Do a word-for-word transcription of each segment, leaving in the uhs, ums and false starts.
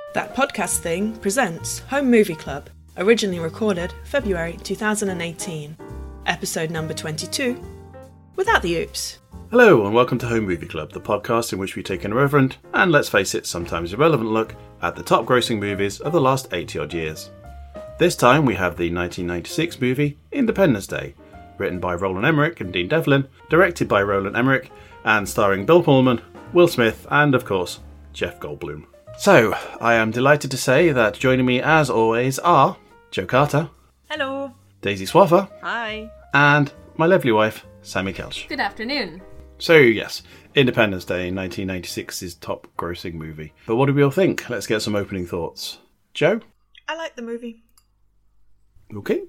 That Podcast Thing presents Home Movie Club, originally recorded February two thousand eighteen. Episode number twenty-two, without the oops. Hello and welcome to Home Movie Club, the podcast in which we take an irreverent, and let's face it, sometimes irrelevant look at the top grossing movies of the last eighty odd years. This time we have the nineteen ninety-six movie Independence Day, written by Roland Emmerich and Dean Devlin, directed by Roland Emmerich, and starring Bill Pullman, Will Smith, and of course, Jeff Goldblum. So, I am delighted to say that joining me as always are Joe Carter. Hello. Daisy Swaffer. Hi. And my lovely wife, Sammy Kelch. Good afternoon. So yes, Independence Day, nineteen ninety-six's top grossing movie. But what do we all think? Let's get some opening thoughts. Joe? I like the movie. Okay.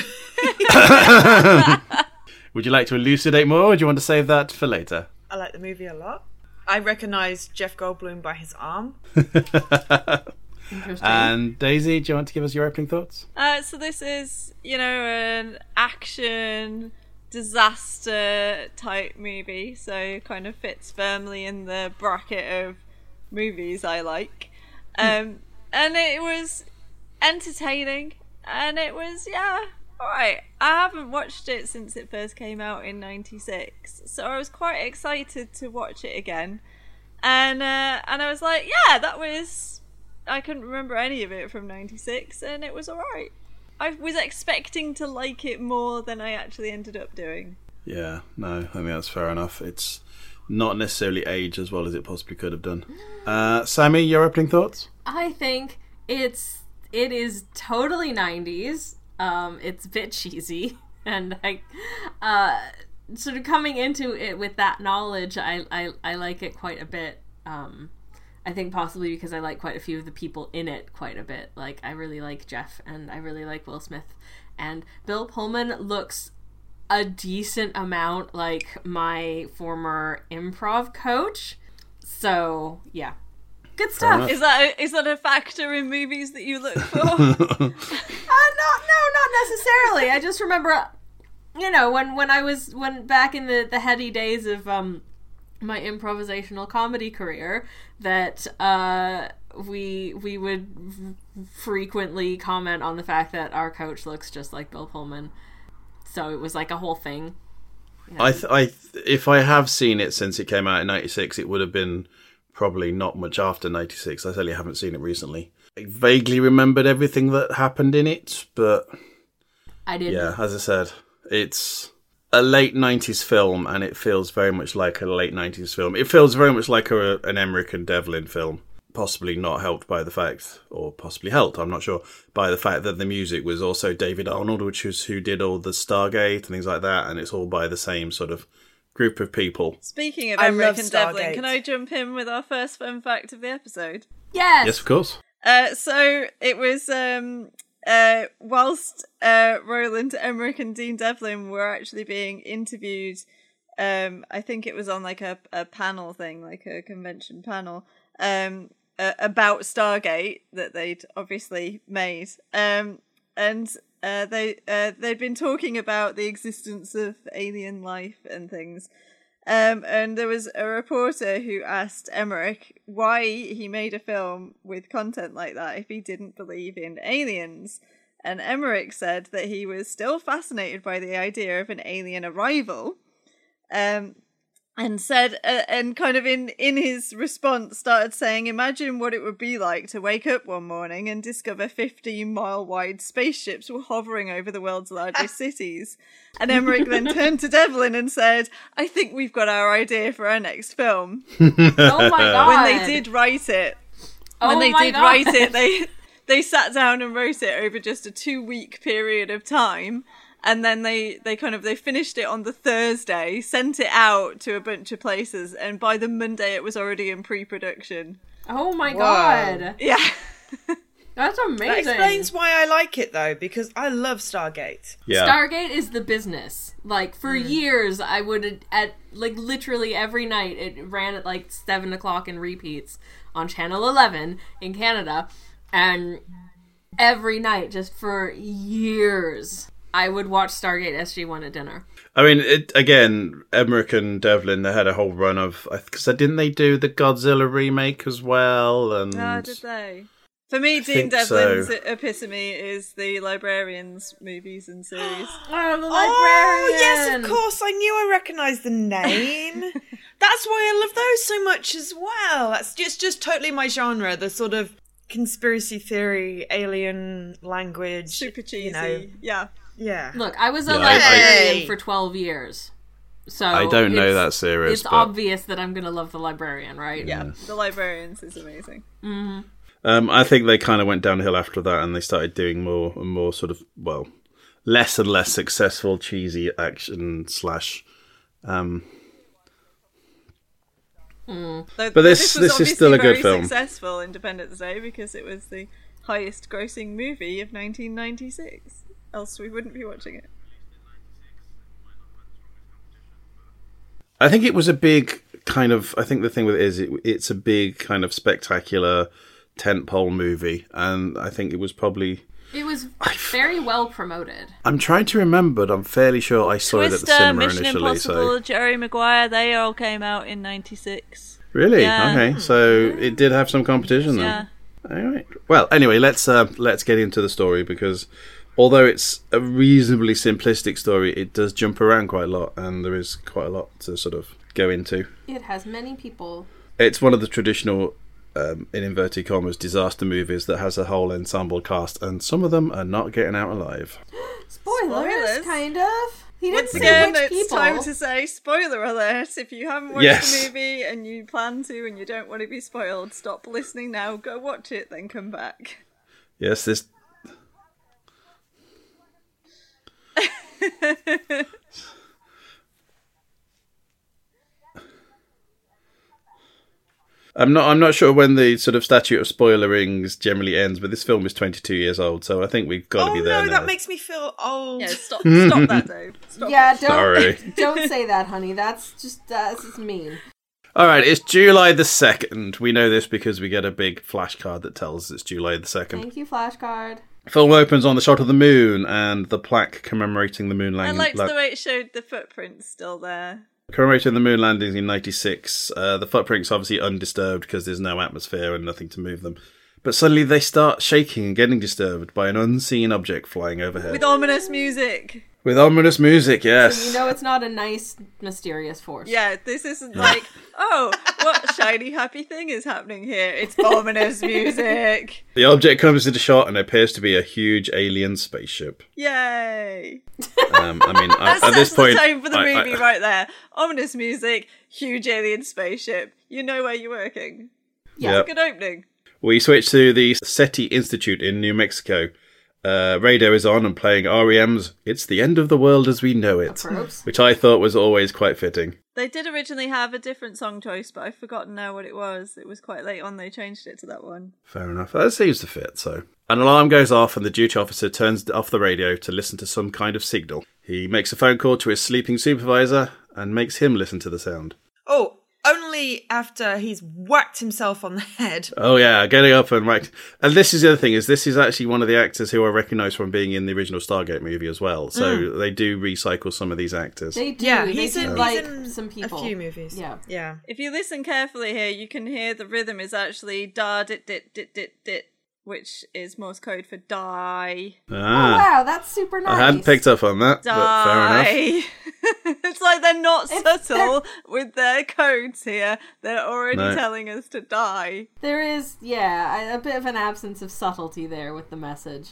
Would you like to elucidate more, or do you want to save that for later? I like the movie a lot. I recognise Jeff Goldblum by his arm. Interesting. And Daisy, do you want to give us your opening thoughts? Uh, so this is, you know, an action disaster type movie, so kind of fits firmly in the bracket of movies I like. Um, and it was entertaining, and it was, yeah, alright. I haven't watched it since it first came out in ninety-six, so I was quite excited to watch it again. And uh, and I was like, yeah, that was... I couldn't remember any of it from ninety-six, and it was alright. I was expecting to like it more than I actually ended up doing. Yeah, no, I think that's fair enough. It's not necessarily aged as well as it possibly could have done. Uh, Sammy, your opening thoughts? I think it's it is totally nineties. Um, it's a bit cheesy, and I uh, sort of coming into it with that knowledge, I I, I like it quite a bit. Um, I think possibly because I like quite a few of the people in it quite a bit. Like, I really like Jeff, and I really like Will Smith, and Bill Pullman looks a decent amount like my former improv coach. So yeah, good stuff. Is that a, is that a factor in movies that you look for? uh, not no, not necessarily. I just remember, you know, when, when I was when back in the, the heady days of um my improvisational comedy career, that uh we we would f- frequently comment on the fact that our coach looks just like Bill Pullman. So it was like a whole thing. Yeah. I, th- I th- if I have seen it since it came out in ninety-six, it would have been probably not much after ninety-six. I certainly haven't seen it recently. I vaguely remembered everything that happened in it, but I didn't. Yeah, as I said, it's a late nineties film, and it feels very much like a late nineties film. It feels very much like a, an Emmerich and Devlin film. Possibly not helped by the fact, or possibly helped, I'm not sure, by the fact that the music was also David Arnold, which is who did all the Stargate and things like that, and it's all by the same sort of group of people. Speaking of I Emmerich love and Devlin, Stargate. can I jump in with our first fun fact of the episode? Yes. Yes, of course. Uh, so it was um, uh, whilst uh, Roland Emmerich and Dean Devlin were actually being interviewed, um, I think it was on like a, a panel thing, like a convention panel, um, uh, about Stargate that they'd obviously made. Um, and uh, they, uh, they'd been talking about the existence of alien life and things. Um, and there was a reporter who asked Emmerich why he made a film with content like that if he didn't believe in aliens. And Emmerich said that he was still fascinated by the idea of an alien arrival. Um, and said, uh, and kind of in, in his response started saying, imagine what it would be like to wake up one morning and discover fifteen mile wide spaceships were hovering over the world's largest cities. And Emmerich then turned to Devlin and said, I think we've got our idea for our next film. Oh my god. When they did write it, when oh they my did god. write it, they they sat down and wrote it over just a two week period of time. And then they, they kind of, they finished it on the Thursday, sent it out to a bunch of places, and by the Monday it was already in pre-production. Oh my Whoa. god. Yeah. That's amazing. That explains why I like it, though, because I love Stargate. Yeah. Stargate is the business. Like, for years, I would, at, like, literally every night, it ran at, like, seven o'clock in repeats on Channel eleven in Canada, and every night, just for years, I would watch Stargate S G one at dinner. I mean, it, again, Emmerich and Devlin, they had a whole run of... Because didn't they do the Godzilla remake as well? And Oh, did they? For me, Dean think Devlin's so. epitome is the Librarians movies and series. Oh, the librarian! Oh, yes, of course. I knew I recognised the name. That's why I love those so much as well. That's just, just totally my genre, the sort of conspiracy theory, alien language. Super cheesy. You know. Yeah. Yeah. Look, I was a Yeah, I- librarian I- for twelve years. So I don't know it's- that series. It's but, obvious that I'm going to love The Librarian, right? Yeah. The Librarians is amazing. Mm-hmm. Um, I think they kind of went downhill after that, and they started doing more and more sort of, well, less and less successful cheesy action slash. Um, Though, But this- was this is obviously still a good very film. Successful Independence Day because it was the highest grossing movie of nineteen ninety-six. Else we wouldn't be watching it. I think it was a big kind of. I think the thing with it is it, it's a big kind of spectacular tentpole movie, and I think it was probably. It was very well promoted. I'm trying to remember, but I'm fairly sure I saw it at the Twister, cinema Mission initially. Impossible, So Jerry Maguire, they all came out in ninety-six. really, Yeah. okay, so it did have some competition then. Yeah. All right. Well, anyway, let's uh, let's get into the story because although it's a reasonably simplistic story, it does jump around quite a lot, and there is quite a lot to sort of go into. It has many people. It's one of the traditional, um, in inverted commas, disaster movies that has a whole ensemble cast, and some of them are not getting out alive. Spoilers, Spoilers. kind of. He didn't Once say again, which it's people. time to say spoiler alert. If you haven't watched Yes. the movie and you plan to and you don't want to be spoiled, stop listening now, go watch it, then come back. Yes, this. I'm not. I'm not sure when the sort of statute of spoiler rings generally ends, but this film is twenty-two years old, so I think we've got to Oh be there no, now. that makes me feel old. Yeah, stop, stop that, Dave. Stop Yeah, it. don't Sorry. don't say that, honey. That's just that's just mean. All right, it's July the second. We know this because we get a big flashcard that tells us it's July the second. Thank you, flashcard. Film opens on the shot of the moon and the plaque commemorating the moon I landing. liked the way it showed the footprints still there. Commemorating the moon landings in ninety-six. Uh, the footprints obviously undisturbed because there's no atmosphere and nothing to move them. But suddenly they start shaking and getting disturbed by an unseen object flying overhead. With ominous music. With ominous music, yes. So you know it's not a nice, mysterious force. Yeah, this isn't like, oh, what shiny, happy thing is happening here? It's ominous music. The object comes into shot and appears to be a huge alien spaceship. Yay. Um, I mean, That I, at this sets point, the tone for the I- I- movie right there. Ominous music, huge alien spaceship. You know where you're working. Yep. Good opening. We switch to the SETI Institute in New Mexico. Uh, radio is on and playing R E M's It's the End of the World as We Know It, Approps. which I thought was always quite fitting. They did originally have a different song choice, but I've forgotten now what it was. It was quite late on they changed it to that one. Fair enough. That seems to fit, so. An alarm goes off and the duty officer turns off the radio to listen to some kind of signal. He makes a phone call to his sleeping supervisor and makes him listen to the sound. Oh, only after he's whacked himself on the head. Oh yeah, getting up and whacked. And this is the other thing, is this is actually one of the actors who I recognise from being in the original Stargate movie as well. So they do recycle some of these actors. They do. Yeah, they he's do in, like he's in some people. a few movies. Yeah. Yeah. If you listen carefully here, you can hear the rhythm is actually da dit dit dit dit dit, which is Morse code for die. Oh, Ah, wow, that's super nice. I hadn't picked up on that, but fair enough. Die. It's like they're not It's- subtle with their codes here. They're already No. telling us to die. There is, yeah, a a bit of an absence of subtlety there with the message.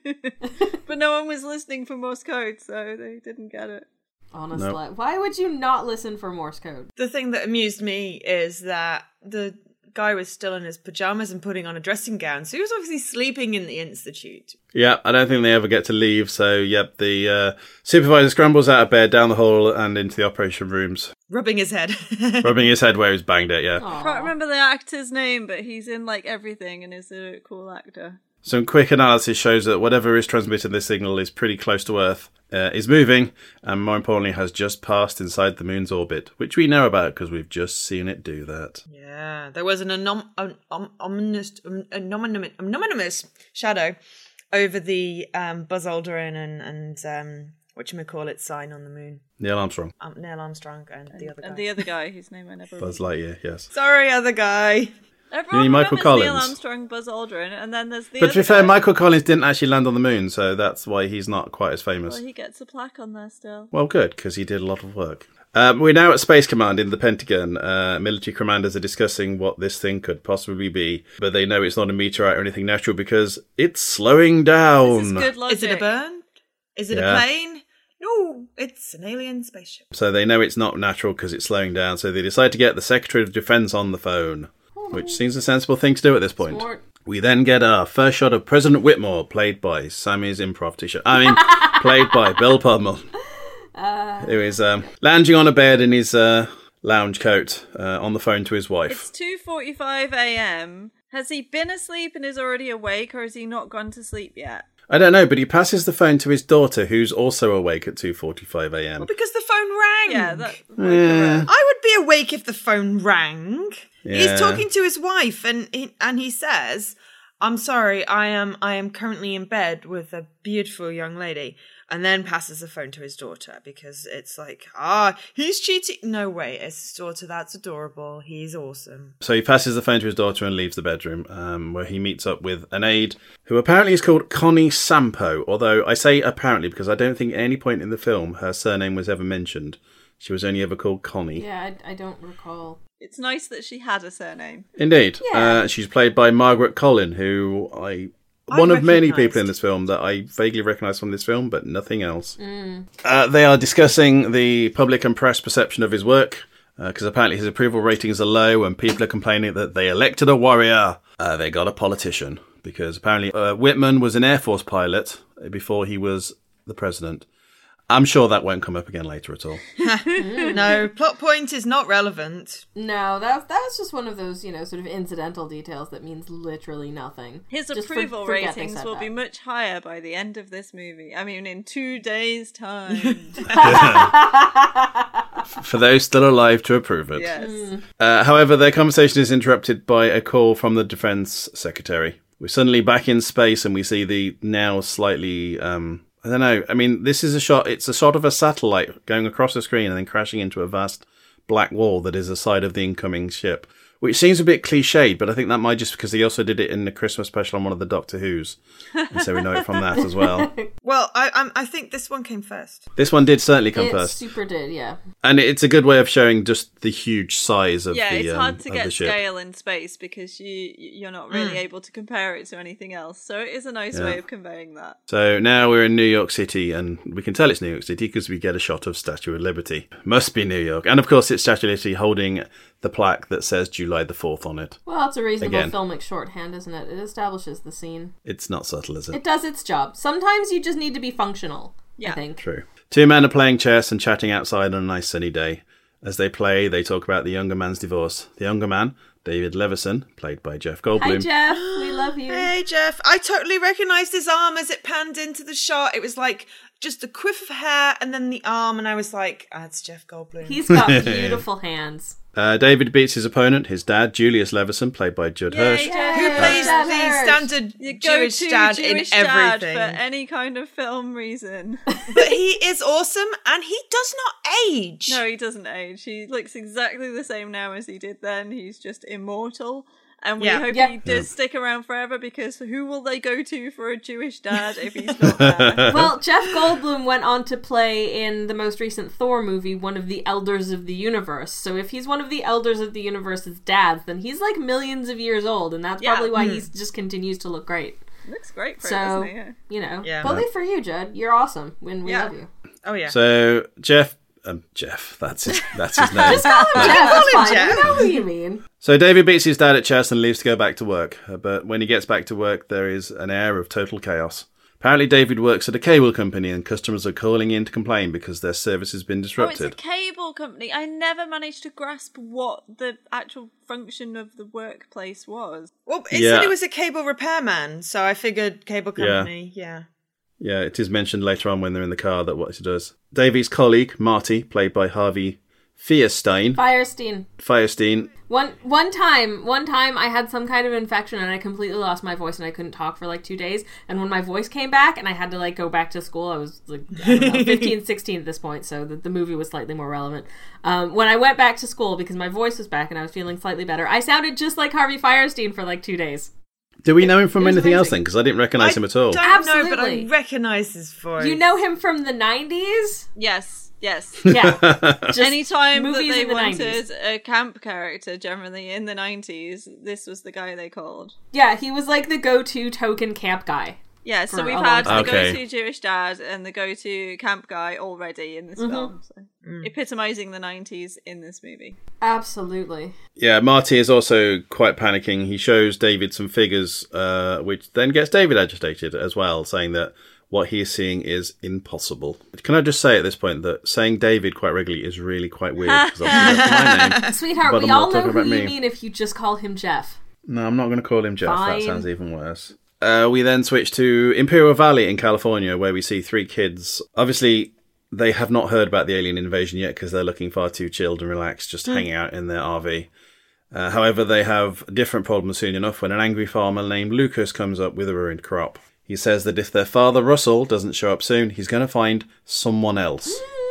But no one was listening for Morse code, so they didn't get it. Honestly, Nope. why would you not listen for Morse code? The thing that amused me is that the guy was still in his pajamas and putting on a dressing gown, so he was obviously sleeping in the institute. Yeah, I don't think they ever get to leave. So, yep, the uh, supervisor scrambles out of bed, down the hall, and into the operation rooms, Rubbing his head. rubbing his head where he's banged it. Yeah. Aw. I can't remember the actor's name, but he's in like everything and is a cool actor. Some quick analysis shows that whatever is transmitting this signal is pretty close to Earth, uh, is moving, and more importantly, has just passed inside the moon's orbit, which we know about because we've just seen it do that. Yeah, there was an anom- an om- ominous, um, anonymous, anonymous shadow over the um, Buzz Aldrin and, and um, whatchamacallit sign on the moon. Neil Armstrong, Um, Neil Armstrong and, the other guy. And the other guy, whose name I never Buzz remember. Lightyear, yes. Sorry, other guy. Everyone You mean Michael remembers Neil Collins? Armstrong, Buzz Aldrin, and then there's the But other to be fair, guy. Michael Collins didn't actually land on the moon, so that's why he's not quite as famous. Well, he gets a plaque on there still. Well, good, because he did a lot of work. Um, we're now at Space Command in the Pentagon. Uh, military commanders are discussing what this thing could possibly be, but they know it's not a meteorite or anything natural because it's slowing down. This is good logic. Is it a bird? Is it Yeah. a plane? No, it's an alien spaceship. So they know it's not natural because it's slowing down, so they decide to get the Secretary of Defense on the phone, which seems a sensible thing to do at this point. Smart. We then get our first shot of President Whitmore, played by Sammy's improv t-shirt. I mean, played by Bill Pullman, Uh, who is um, lounging on a bed in his uh, lounge coat uh, on the phone to his wife. It's two forty-five a.m. Has he been asleep and is already awake, or has he not gone to sleep yet? I don't know, but he passes the phone to his daughter, who's also awake at two forty-five a.m. Well, because the phone rang. Yeah, that. Yeah. I would be awake if the phone rang. Yeah. He's talking to his wife, and he, and he says, "I'm sorry, I am I am currently in bed with a beautiful young lady," and then passes the phone to his daughter because it's like, ah, he's cheating. No way, it's his daughter. That's adorable. He's awesome. So he passes the phone to his daughter and leaves the bedroom, um, where he meets up with an aide who apparently is called Connie Sampo, although I say apparently because I don't think at any point in the film her surname was ever mentioned. She was only ever called Connie. yeah, I, I don't recall. It's nice that she had a surname. Indeed. Yeah. Uh, she's played by Margaret Collin, who I... I One of many recognised. people in this film that I vaguely recognise from this film, but nothing else. Mm. Uh, they are discussing the public and press perception of his work, because apparently his approval ratings are low and people are complaining that they elected a warrior. Uh, they got a politician, because apparently uh, Whitman was an Air Force pilot before he was the president. I'm sure that won't come up again later at all. No, plot point is not relevant. No, that that was just one of those, you know, sort of incidental details that means literally nothing. His Just for- approval forget they ratings said will that. be much higher by the end of this movie. I mean, in two days' time. For those still alive to approve it. Yes. Uh, however, their conversation is interrupted by a call from the Defence Secretary. We're suddenly back in space and we see the now slightly... Um, I don't know. I mean, this is a shot. It's a shot of a satellite going across the screen and then crashing into a vast black wall that is the side of the incoming ship, which seems a bit cliched, but I think that might just because he also did it in the Christmas special on one of the Doctor Who's, and so we know it from that as well. Well, I I'm, I think this one came first. This one did certainly come It first, super did, yeah. and it's a good way of showing just the huge size of Yeah, the it's um, hard to of get the ship. scale in space because you you're not really able to compare it to anything else. So it is a nice Yeah. way of conveying that. So now we're in New York City, and we can tell it's New York City because we get a shot of Statue of Liberty. Must be New York. And of course it's Statue of Liberty holding the plaque that says July the fourth on it. Well, it's a reasonable Again. filmic shorthand, isn't it? It establishes the scene. It's not subtle, is it? It does its job. Sometimes you just need to be functional, Yeah. I think. True. Two men are playing chess and chatting outside on a nice sunny day. As they play, they talk about the younger man's divorce. The younger man, David Levison, played by Jeff Goldblum. Hi, Jeff. We love you. Hey, Jeff. I totally recognised his arm as it panned into the shot. It was like just a quiff of hair and then the arm, and I was like, ah, it's Jeff Goldblum. He's got beautiful hands. Uh, David beats his opponent, his dad, Julius Levison, played by Judd Hirsch. Judd Who Hirsch. plays Dad the Hirsch. standard Your Jewish go-to dad Jewish in dad everything. for any kind of film reason. But he is awesome, and he does not age. No, he doesn't age. He looks exactly the same now as he did then. He's just immortal. And we Yeah. hope Yeah. he does stick around forever, because who will they go to for a Jewish dad if he's not there? Well, Jeff Goldblum went on to play in the most recent Thor movie one of the Elders of the Universe. So if he's one of the Elders of the Universe's dads, then he's like millions of years old, and that's Yeah. probably why he just continues to look great. Looks great for So, him, doesn't he? Yeah. you know, Yeah. bully for you, Judd. You're awesome. When we Yeah. love you. Oh, yeah. So, Jeff... Um, Jeff, that's his, that's his name. Just call him Jeff. Call It's him fine. Jeff. We know who you mean. So David beats his dad at chess and leaves to go back to work. Uh, But when he gets back to work, there is an air of total chaos. Apparently David works at a cable company and customers are calling in to complain because their service has been Oh, it's disrupted. a cable company. I never managed to grasp what the actual function of the workplace was. Well, it Yeah. said he was a cable repairman, so I figured cable company, yeah. Yeah, it is mentioned later on when they're in the car that what he does. Davy's colleague, Marty, played by Harvey Fierstein, Firestein. Firestein, One one time, one time I had some kind of infection and I completely lost my voice and I couldn't talk for like two days. And when my voice came back and I had to like go back to school, I was like, I don't know, fifteen, sixteen at this point, so the, the movie was slightly more relevant. Um, when I went back to school because my voice was back and I was feeling slightly better, I sounded just like Harvey Firestein for like two days. Do we know him from anything amazing. else then? Because I didn't recognise him at all. I don't Absolutely. know, but I recognise his voice. You know him from the nineties? Yes, yes. Yeah. Just Anytime that movies they in the wanted nineties. a camp character, generally in the nineties, this was the guy they called. Yeah, he was like the go-to token camp guy. Yeah, so For we've a had long the time. Okay. go-to Jewish dad and the go-to camp guy already in this Mhm. film. So. Epitomising the nineties in this movie. Absolutely. Yeah, Marty is also quite panicking. He shows David some figures, uh, which then gets David agitated as well, saying that what he is seeing is impossible. Can I just say at this point that saying David quite regularly is really quite weird, because obviously that's my name. Sweetheart, But we I'm not all know talking who about you me. mean if you just call him Jeff. No, I'm not going to call him Jeff. Fine. That sounds even worse. Uh, we then switch to Imperial Valley in California, where we see three kids. Obviously, they have not heard about the alien invasion yet because they're looking far too chilled and relaxed, just hanging out in their R V. Uh, however, they have different problems soon enough when an angry farmer named Lucas comes up with a ruined crop. He says that if their father, Russell, doesn't show up soon, he's going to find someone else.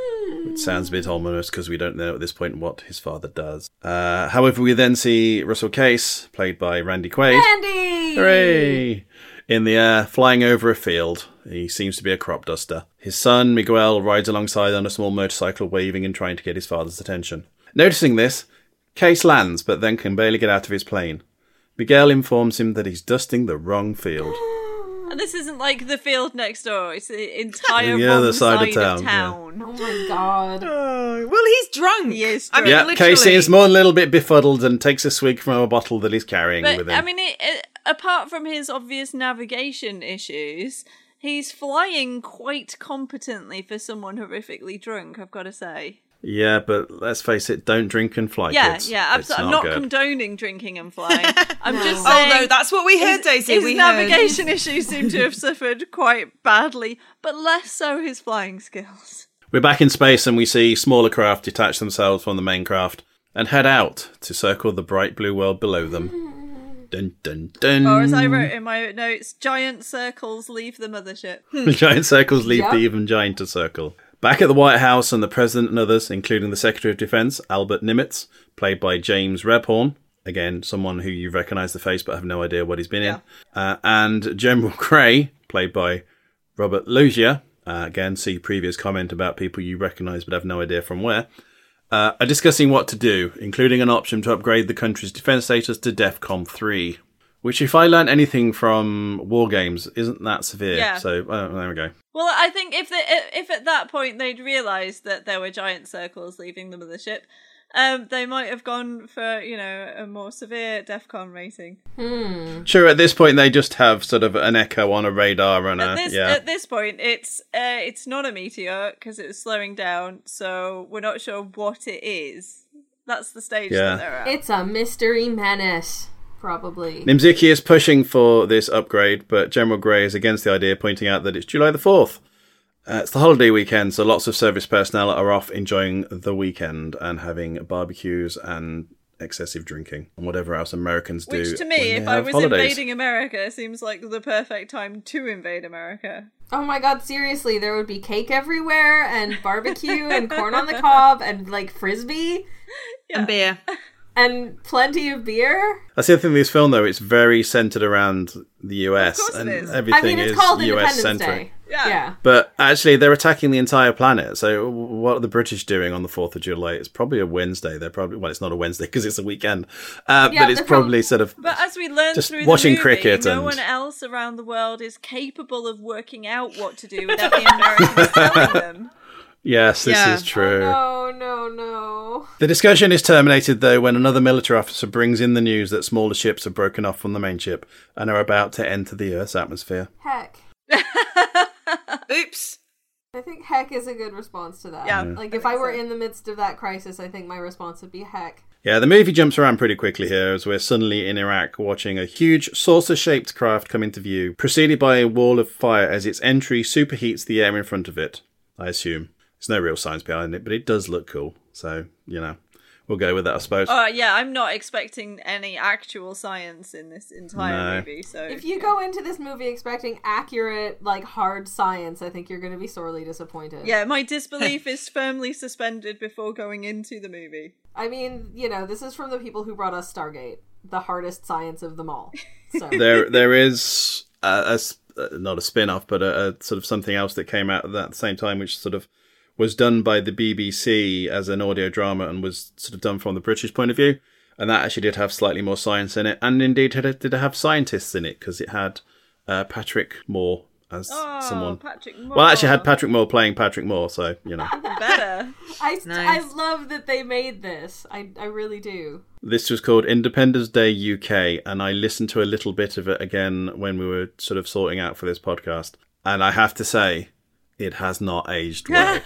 It sounds a bit ominous because we don't know at this point what his father does. Uh, however, we then see Russell Case, played by Randy Quaid. Andy! Hooray! In the air, flying over a field. He seems to be a crop duster. His son, Miguel, rides alongside on a small motorcycle, waving and trying to get his father's attention. Noticing this, Case lands, but then can barely get out of his plane. Miguel informs him that he's dusting the wrong field. And this isn't like the field next door, it's the entire The wrong other side side, of of town, town. Oh my god. Oh, well, he's drunk. He is I mean, drunk. Yeah, literally. Case seems more a little bit befuddled and takes a swig from a bottle that he's carrying But, with him. I mean, it, it, apart from his obvious navigation issues, he's flying quite competently for someone horrifically drunk, I've got to say. Yeah, but let's face it, don't drink and fly, Yeah, kids. yeah, It's absolutely. I'm not good. condoning drinking and flying. I'm No. just Oh, saying. no, that's what we heard, his, Daisy. his we heard. navigation issues seem to have suffered quite badly, but less so his flying skills. We're back in space and we see smaller craft detach themselves from the main craft and head out to circle the bright blue world below them. Dun dun dun. Or as I wrote in my notes, giant circles leave the mothership. Giant circles leave Yep. the even gianter circle. Back at the White House, and the President and others, including the Secretary of Defense, Albert Nimitz, played by James Rebhorn, again, someone who you recognise the face but have no idea what he's been in, uh, and General Gray, played by Robert Loggia, uh, again, see previous comment about people you recognise but have no idea from where, uh, are discussing what to do, including an option to upgrade the country's defence status to DEFCON three. Which, if I learned anything from War Games, isn't that severe. Yeah. So, uh, there we go. Well, I think if they, if at that point they'd realised that there were giant circles leaving the mothership, um, they might have gone for, you know, a more severe DEFCON rating. Hmm. Sure, at this point they just have sort of an echo on a radar and a... At this yeah. at this point, it's uh, it's not a meteor because it was slowing down, so we're not sure what it is. That's the stage Yeah. that they're at. It's a mystery menace, probably. Nimziki is pushing for this upgrade, but General Gray is against the idea, pointing out that it's July the fourth. Uh, it's the holiday weekend, so lots of service personnel are off enjoying the weekend and having barbecues and excessive drinking and whatever else Americans do. Which to me, when if they I have was holidays. invading America, seems like the perfect time to invade America. Oh my god, seriously, there would be cake everywhere and barbecue and corn on the cob and like frisbee And beer. and plenty of beer. That's the other thing with this film, though. It's very centred around the U S. Of course it and is. everything I mean, it's is called U S Independence centric. Day. Yeah. Yeah. But actually, they're attacking the entire planet. So what are the British doing on the fourth of July? It's probably a Wednesday. They're probably, well, it's not a Wednesday because it's a weekend. Uh, Yeah, but it's they're prob- probably sort of... But as we learn Just through watching the movie, cricket no and- one else around the world is capable of working out what to do without the Americans telling them. Yes, this Yeah. is true. Oh, no, no, no. The discussion is terminated, though, when another military officer brings in the news that smaller ships have broken off from the main ship and are about to enter the Earth's atmosphere. Heck. Oops. I think heck is a good response to that. Yeah, Like, I if I think were so. in the midst of that crisis, I think my response would be heck. Yeah, the movie jumps around pretty quickly here as we're suddenly in Iraq watching a huge saucer-shaped craft come into view, preceded by a wall of fire as its entry superheats the air in front of it, I assume. There's no real science behind it, but it does look cool. So, you know. We'll go with that, I suppose. Uh, yeah, I'm not expecting any actual science in this entire No. movie. So If you go into this movie expecting accurate, like, hard science, I think you're going to be sorely disappointed. Yeah, my disbelief is firmly suspended before going into the movie. I mean, you know, this is from the people who brought us Stargate, the hardest science of them all. So There, there is a, a s- uh, not a spin-off, but a, a sort of something else that came out at that same time, which sort of was done by the B B C as an audio drama and was sort of done from the British point of view. And that actually did have slightly more science in it. And indeed, it did have scientists in it, because it had uh, Patrick Moore as Oh, someone. Patrick Moore. Well, actually, it had Patrick Moore playing Patrick Moore, so, you know. Even better. I, Nice. I love that they made this. I, I really do. This was called Independence Day U K, and I listened to a little bit of it again when we were sort of sorting out for this podcast. And I have to say, it has not aged well.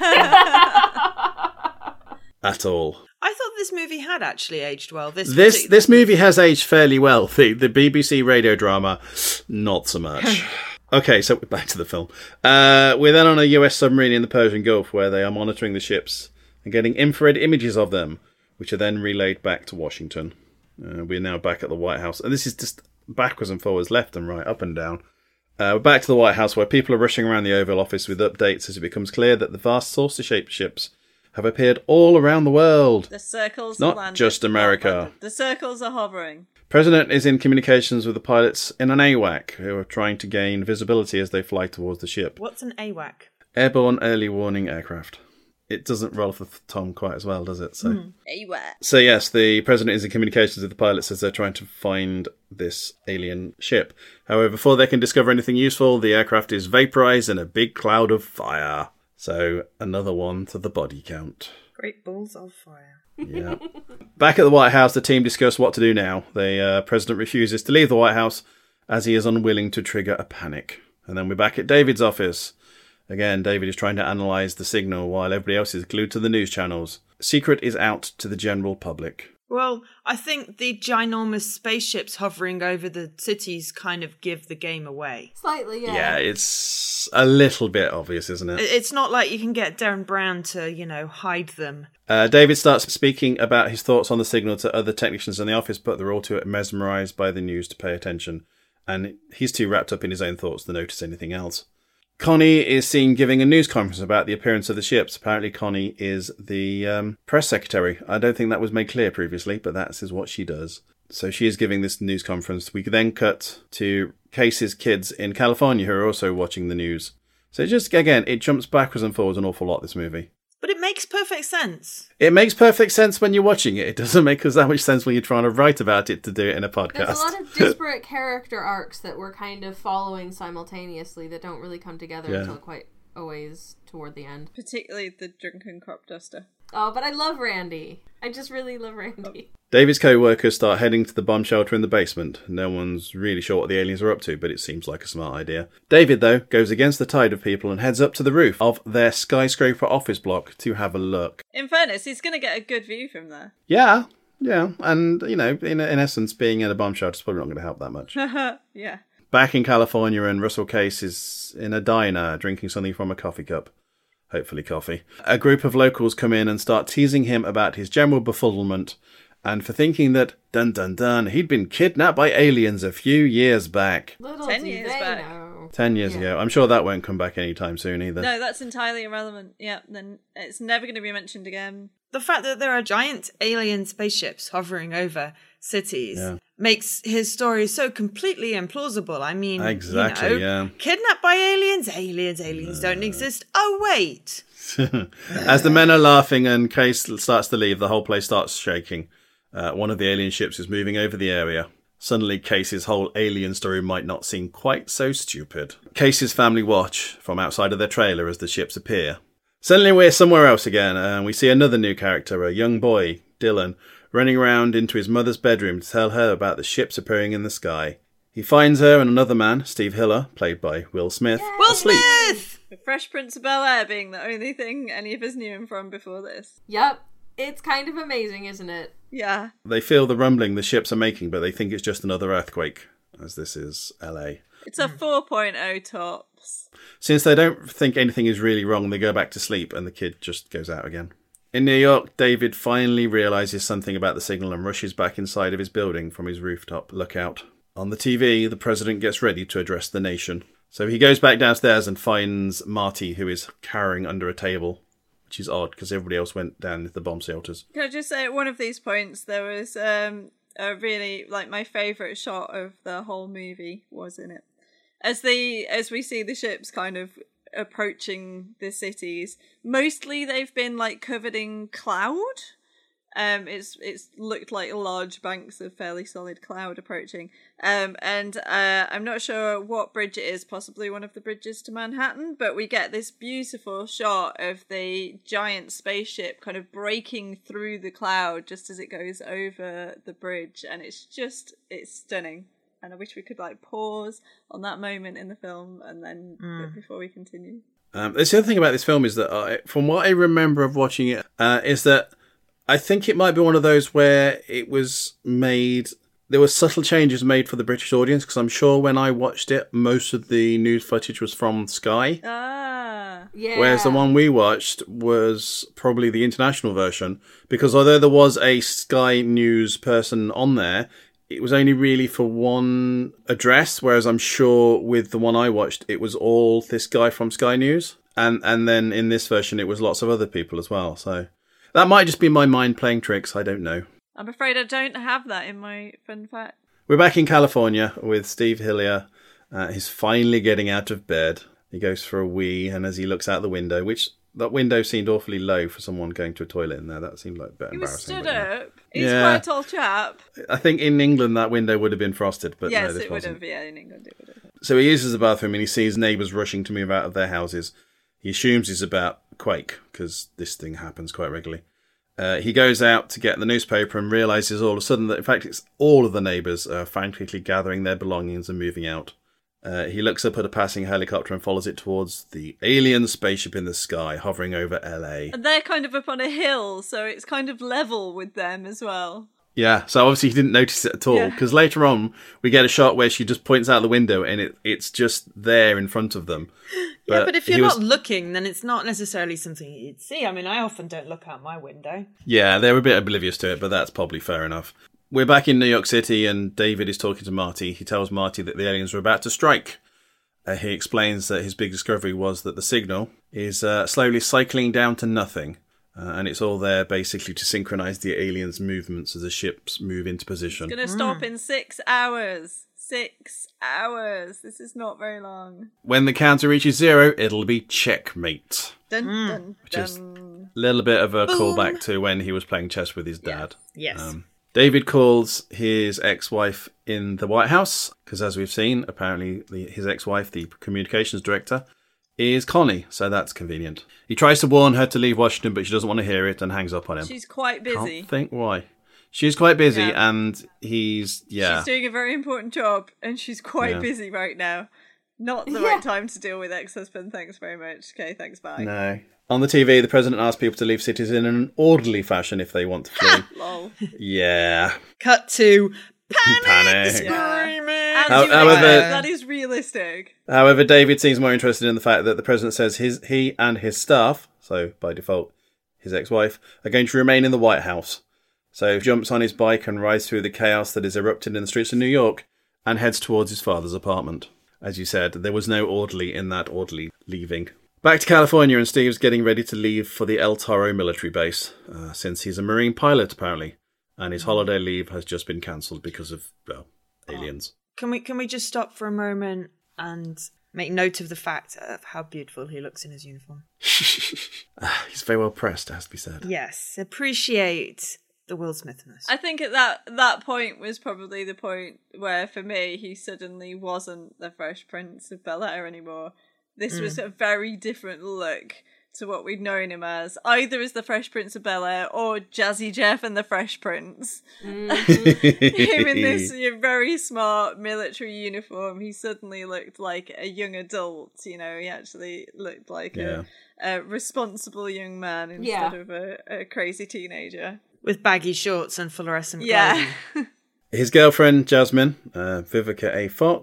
At all. I thought this movie had actually aged well. This This partic- this movie has aged fairly well. The the B B C radio drama, not so much. Okay, so back to the film. Uh, we're then on a U S submarine in the Persian Gulf where they are monitoring the ships and getting infrared images of them, which are then relayed back to Washington. Uh, we're now back at the White House. And this is just backwards and forwards, left and right, up and down. Uh, we're back to the White House where people are rushing around the Oval Office with updates as it becomes clear that the vast saucer-shaped ships have appeared all around the world. The circles Not are landed. just America. The circles are hovering. President is in communications with the pilots in an A WAC who are trying to gain visibility as they fly towards the ship. What's an A WAC? Airborne Early Warning Aircraft. It doesn't roll off the tongue quite as well, does it? So, Mm. Anywhere. so yes, the president is in communications with the pilots as they're trying to find this alien ship. However, before they can discover anything useful, the aircraft is vaporized in a big cloud of fire. So, another one to the body count. Great balls of fire. Yeah. Back at the White House, the team discuss what to do now. The uh, president refuses to leave the White House as he is unwilling to trigger a panic. And then we're back at David's office. Again, David is trying to analyse the signal while everybody else is glued to the news channels. Secret is out to the general public. Well, I think the ginormous spaceships hovering over the cities kind of give the game away. Slightly, yeah. Yeah, it's a little bit obvious, isn't it? It- It's not like you can get Darren Brown to, you know, hide them. Uh, David starts speaking about his thoughts on the signal to other technicians in the office, but they're all too mesmerised by the news to pay attention. And he's too wrapped up in his own thoughts to notice anything else. Connie is seen giving a news conference about the appearance of the ships. Apparently Connie is the um, press secretary. I don't think that was made clear previously, but that is what she does. So she is giving this news conference. We then cut to Casey's kids in California who are also watching the news. So it just, again, it jumps backwards and forwards an awful lot, this movie. But it makes perfect sense. It makes perfect sense when you're watching it. It doesn't make us that much sense when you're trying to write about it to do it in a podcast. There's a lot of disparate character arcs that we're kind of following simultaneously that don't really come together Yeah. until quite a ways toward the end. Particularly the drunken crop duster. Oh, but I love Randy. I just really love Randy. David's co-workers start heading to the bomb shelter in the basement. No one's really sure what the aliens are up to, but it seems like a smart idea. David, though, goes against the tide of people and heads up to the roof of their skyscraper office block to have a look. In fairness, he's going to get a good view from there. Yeah, yeah, and, you know, in, in essence, being in a bomb shelter is probably not going to help that much. Yeah. Back in California, and Russell Case is in a diner drinking something from a coffee cup. Hopefully coffee. A group of locals come in and start teasing him about his general befuddlement and for thinking that, dun dun dun, he'd been kidnapped by aliens a few years back. Little Ten do years they back. know. Ten years Yeah. ago. I'm sure that won't come back anytime soon either. No, that's entirely irrelevant. Yeah, then it's never going to be mentioned again. The fact that there are giant alien spaceships hovering over cities Yeah. makes his story so completely implausible. I mean, Exactly, you know, yeah. kidnapped by aliens? Aliens, aliens don't exist. Oh, wait. As the men are laughing and Case starts to leave, the whole place starts shaking. Uh, one of the alien ships is moving over the area. Suddenly, Case's whole alien story might not seem quite so stupid. Case's family watch from outside of their trailer as the ships appear. Suddenly, we're somewhere else again, and we see another new character, a young boy, Dylan, running around into his mother's bedroom to tell her about the ships appearing in the sky. He finds her and another man, Steve Hiller, played by Will Smith, Will asleep. Smith! The Fresh Prince of Bel-Air being the only thing any of us knew him from before this. Yep. It's kind of amazing, isn't it? Yeah. They feel the rumbling the ships are making, but they think it's just another earthquake, as this is L A. It's a four point oh tops. Since they don't think anything is really wrong, they go back to sleep and the kid just goes out again. In New York, David finally realises something about the signal and rushes back inside of his building from his rooftop lookout. On the T V, the president gets ready to address the nation. So he goes back downstairs and finds Marty, who is cowering under a table, which is odd because everybody else went down into the bomb shelters. Can I just say at one of these points there was um, a really, like, my favourite shot of the whole movie was in it. As the as we see the ships kind of approaching the cities, mostly they've been like covered in cloud. Um, it's it's looked like large banks of fairly solid cloud approaching. Um, and uh, I'm not sure what bridge it is, possibly one of the bridges to Manhattan, but we get this beautiful shot of the giant spaceship kind of breaking through the cloud just as it goes over the bridge, and it's just, it's stunning. And I wish we could like pause on that moment in the film and then mm. before we continue. Um, the other thing about this film is that, I, from what I remember of watching it, uh, is that I think it might be one of those where it was made, there were subtle changes made for the British audience, because I'm sure when I watched it, most of the news footage was from Sky. Ah, yeah. Whereas the one we watched was probably the international version, because although there was a Sky News person on there, it was only really for one address, whereas I'm sure with the one I watched, it was all this guy from Sky News. And and then in this version, it was lots of other people as well. So that might just be my mind playing tricks. I don't know. I'm afraid I don't have that in my fun fact. We're back in California with Steve Hillier. Uh, he's finally getting out of bed. He goes for a wee, and as he looks out the window, which... that window seemed awfully low for someone going to a toilet in there. That seemed like a bit he was embarrassing. Stood but, yeah. up. He's yeah. quite a tall chap. I think in England that window would have been frosted, but yes, no, this it wasn't. would have. Yeah, in England it would have. So he uses the bathroom and he sees neighbours rushing to move out of their houses. He assumes it's about quake, because this thing happens quite regularly. Uh, he goes out to get the newspaper and realises all of a sudden that, in fact, it's all of the neighbours are frantically gathering their belongings and moving out. Uh, he looks up at a passing helicopter and follows it towards the alien spaceship in the sky, hovering over L A. And they're kind of up on a hill, so it's kind of level with them as well. Yeah, so obviously he didn't notice it at all, because yeah. later on we get a shot where she just points out the window and it it's just there in front of them. But yeah, but if you're not was... looking, then it's not necessarily something you'd see. I mean, I often don't look out my window. Yeah, they're a bit oblivious to it, but that's probably fair enough. We're back in New York City and David is talking to Marty. He tells Marty that the aliens are about to strike. Uh, he explains that his big discovery was that the signal is uh, slowly cycling down to nothing. Uh, and it's all there basically to synchronise the aliens' movements as the ships move into position. It's going to stop mm. in six hours. Six hours. This is not very long. When the counter reaches zero, it'll be checkmate. Dun, mm. dun, Which is a little bit of a Boom. callback to when he was playing chess with his dad. Yes. yes. Um, David calls his ex-wife in the White House, because as we've seen, apparently the, his ex-wife, the communications director, is Connie, so that's convenient. He tries to warn her to leave Washington, but she doesn't want to hear it and hangs up on him. She's quite busy. Can't think why. She's quite busy, yeah. and he's, yeah. She's doing a very important job, and she's quite yeah. busy right now. Not the yeah. right time to deal with ex-husband. Thanks very much. Okay, thanks, bye. No. On the T V, the president asks people to leave cities in an orderly fashion if they want to flee. Lol. Yeah. Cut to panic, panic. screaming. Yeah. However, that is realistic. However, David seems more interested in the fact that the president says his he and his staff, so by default his ex-wife, are going to remain in the White House. So he jumps on his bike and rides through the chaos that is erupted in the streets of New York and heads towards his father's apartment. As you said, there was no orderly in that orderly leaving. Back to California, and Steve's getting ready to leave for the El Toro military base, uh, since he's a Marine pilot, apparently, and his holiday leave has just been cancelled because of, well, aliens. Can we can we just stop for a moment and make note of the fact of how beautiful he looks in his uniform? He's very well pressed, it has to be said. Yes, appreciate the Will Smithness. I think at that that point was probably the point where, for me, he suddenly wasn't the Fresh Prince of Bel-Air anymore. This mm. was a very different look to what we'd known him as, either as the Fresh Prince of Bel-Air or Jazzy Jeff and the Fresh Prince. Mm-hmm. Him in this very smart military uniform, he suddenly looked like a young adult. You know, he actually looked like yeah. a, a responsible young man instead yeah. of a, a crazy teenager. With baggy shorts and fluorescent yeah. clothing. His girlfriend, Jasmine, uh, Vivica A. Fox,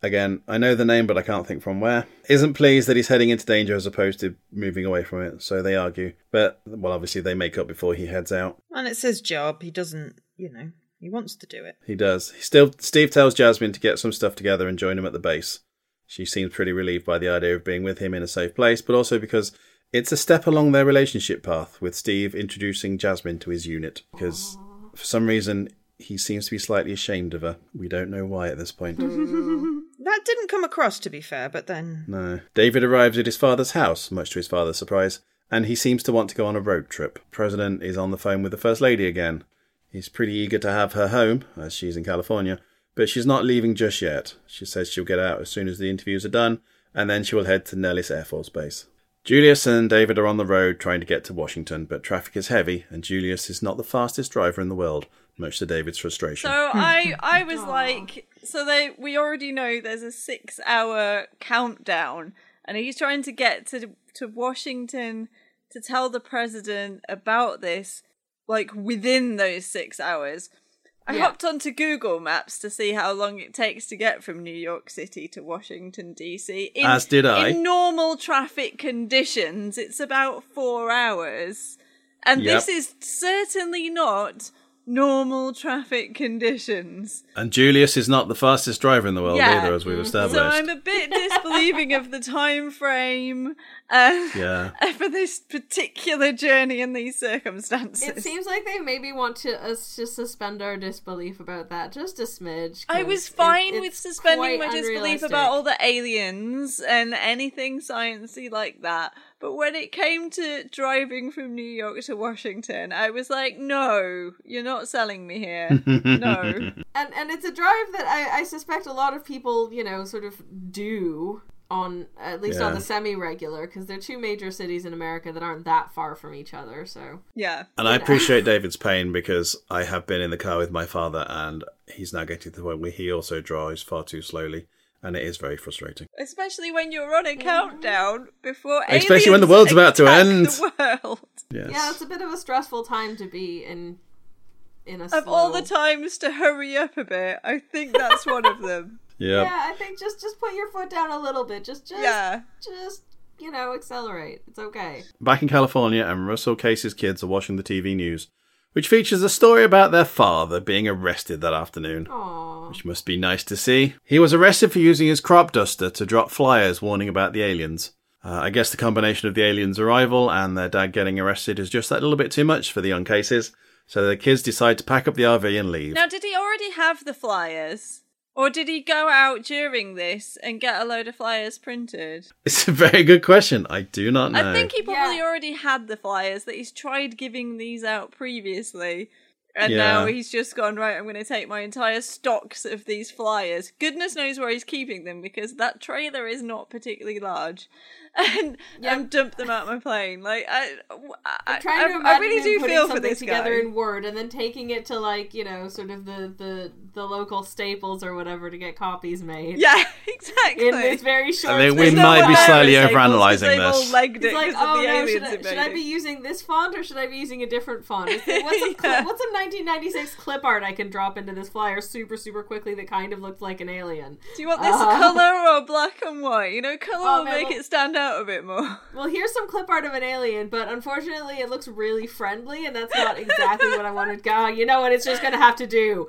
again, I know the name, but I can't think from where, isn't pleased that he's heading into danger as opposed to moving away from it, so they argue. But, well, obviously they make up before he heads out. And it's his job. He doesn't, you know, he wants to do it. He does. He still, Steve tells Jasmine to get some stuff together and join him at the base. She seems pretty relieved by the idea of being with him in a safe place, but also because it's a step along their relationship path, with Steve introducing Jasmine to his unit, because for some reason he seems to be slightly ashamed of her. We don't know why at this point. That didn't come across, to be fair, but then... No. David arrives at his father's house, much to his father's surprise, and he seems to want to go on a road trip. The President is on the phone with the First Lady again. He's pretty eager to have her home, as she's in California, but she's not leaving just yet. She says she'll get out as soon as the interviews are done, and then she will head to Nellis Air Force Base. Julius and David are on the road trying to get to Washington, but traffic is heavy, and Julius is not the fastest driver in the world, much to David's frustration. So I, I was like, so they, we already know there's a six-hour countdown, and he's trying to get to to Washington to tell the president about this, like within those six hours. I yeah. hopped onto Google Maps to see how long it takes to get from New York City to Washington, D C. In, As did I. In normal traffic conditions, it's about four hours. And yep. this is certainly not normal traffic conditions. And Julius is not the fastest driver in the world yeah. either, as we've established. So I'm a bit disbelieving of the time frame uh, yeah. for this particular journey in these circumstances. It seems like they maybe want to us to suspend our disbelief about that just a smidge. I was fine it, with suspending my disbelief unrealistic. about all the aliens and anything sciencey like that. But when it came to driving from New York to Washington, I was like, no, you're not selling me here. No. And and it's a drive that I, I suspect a lot of people, you know, sort of do on, at least yeah. on the semi-regular, because they're two major cities in America that aren't that far from each other, so. Yeah. And I appreciate David's pain, because I have been in the car with my father, and he's now getting to the point where he also drives far too slowly. And it is very frustrating. Especially when you're on a countdown before Especially when the world's about to end. The world. Yes. Yeah, it's a bit of a stressful time to be in in a Of slow... all the times to hurry up a bit, I think that's one of them. Yep. Yeah, I think just just put your foot down a little bit. Just just yeah. just you know, accelerate. It's okay. Back in California, and Russell Case's kids are watching the T V news, which features a story about their father being arrested that afternoon. Aww. Which must be nice to see. He was arrested for using his crop duster to drop flyers warning about the aliens. Uh, I guess the combination of the aliens' arrival and their dad getting arrested is just that little bit too much for the young Cases, so the kids decide to pack up the R V and leave. Now, did he already have the flyers? Or did he go out during this and get a load of flyers printed? It's a very good question. I do not know. I think he probably Yeah. already had the flyers, that he's tried giving these out previously. And Yeah. now he's just gone, right, I'm going to take my entire stocks of these flyers. Goodness knows where he's keeping them, because that trailer is not particularly large. And, Yeah. and dump them out my plane. Like, I, I, I'm trying to I, imagine I really him do putting feel for something this together guy. in Word and then taking it to, like, you know, sort of the, the, the local Staples or whatever to get copies made. Yeah, exactly. In this very short I think we space. no might one be there slightly is able, overanalyzing 'cause they've all this. legged it It's like, because of oh the no, aliens should I, should I invading. be using this font or should I be using a different font? Is there- What's a, cli- Yeah. what's a nineteen ninety-six clip art I can drop into this flyer super, super quickly that kind of looked like an alien? Do you want this Uh, colour or black and white? You know, colour Oh, will man, make well- it stand out a bit more. Well, here's some clip art of an alien, but unfortunately it looks really friendly, and that's not exactly what I wanted. God, you know what? It's just going to have to do.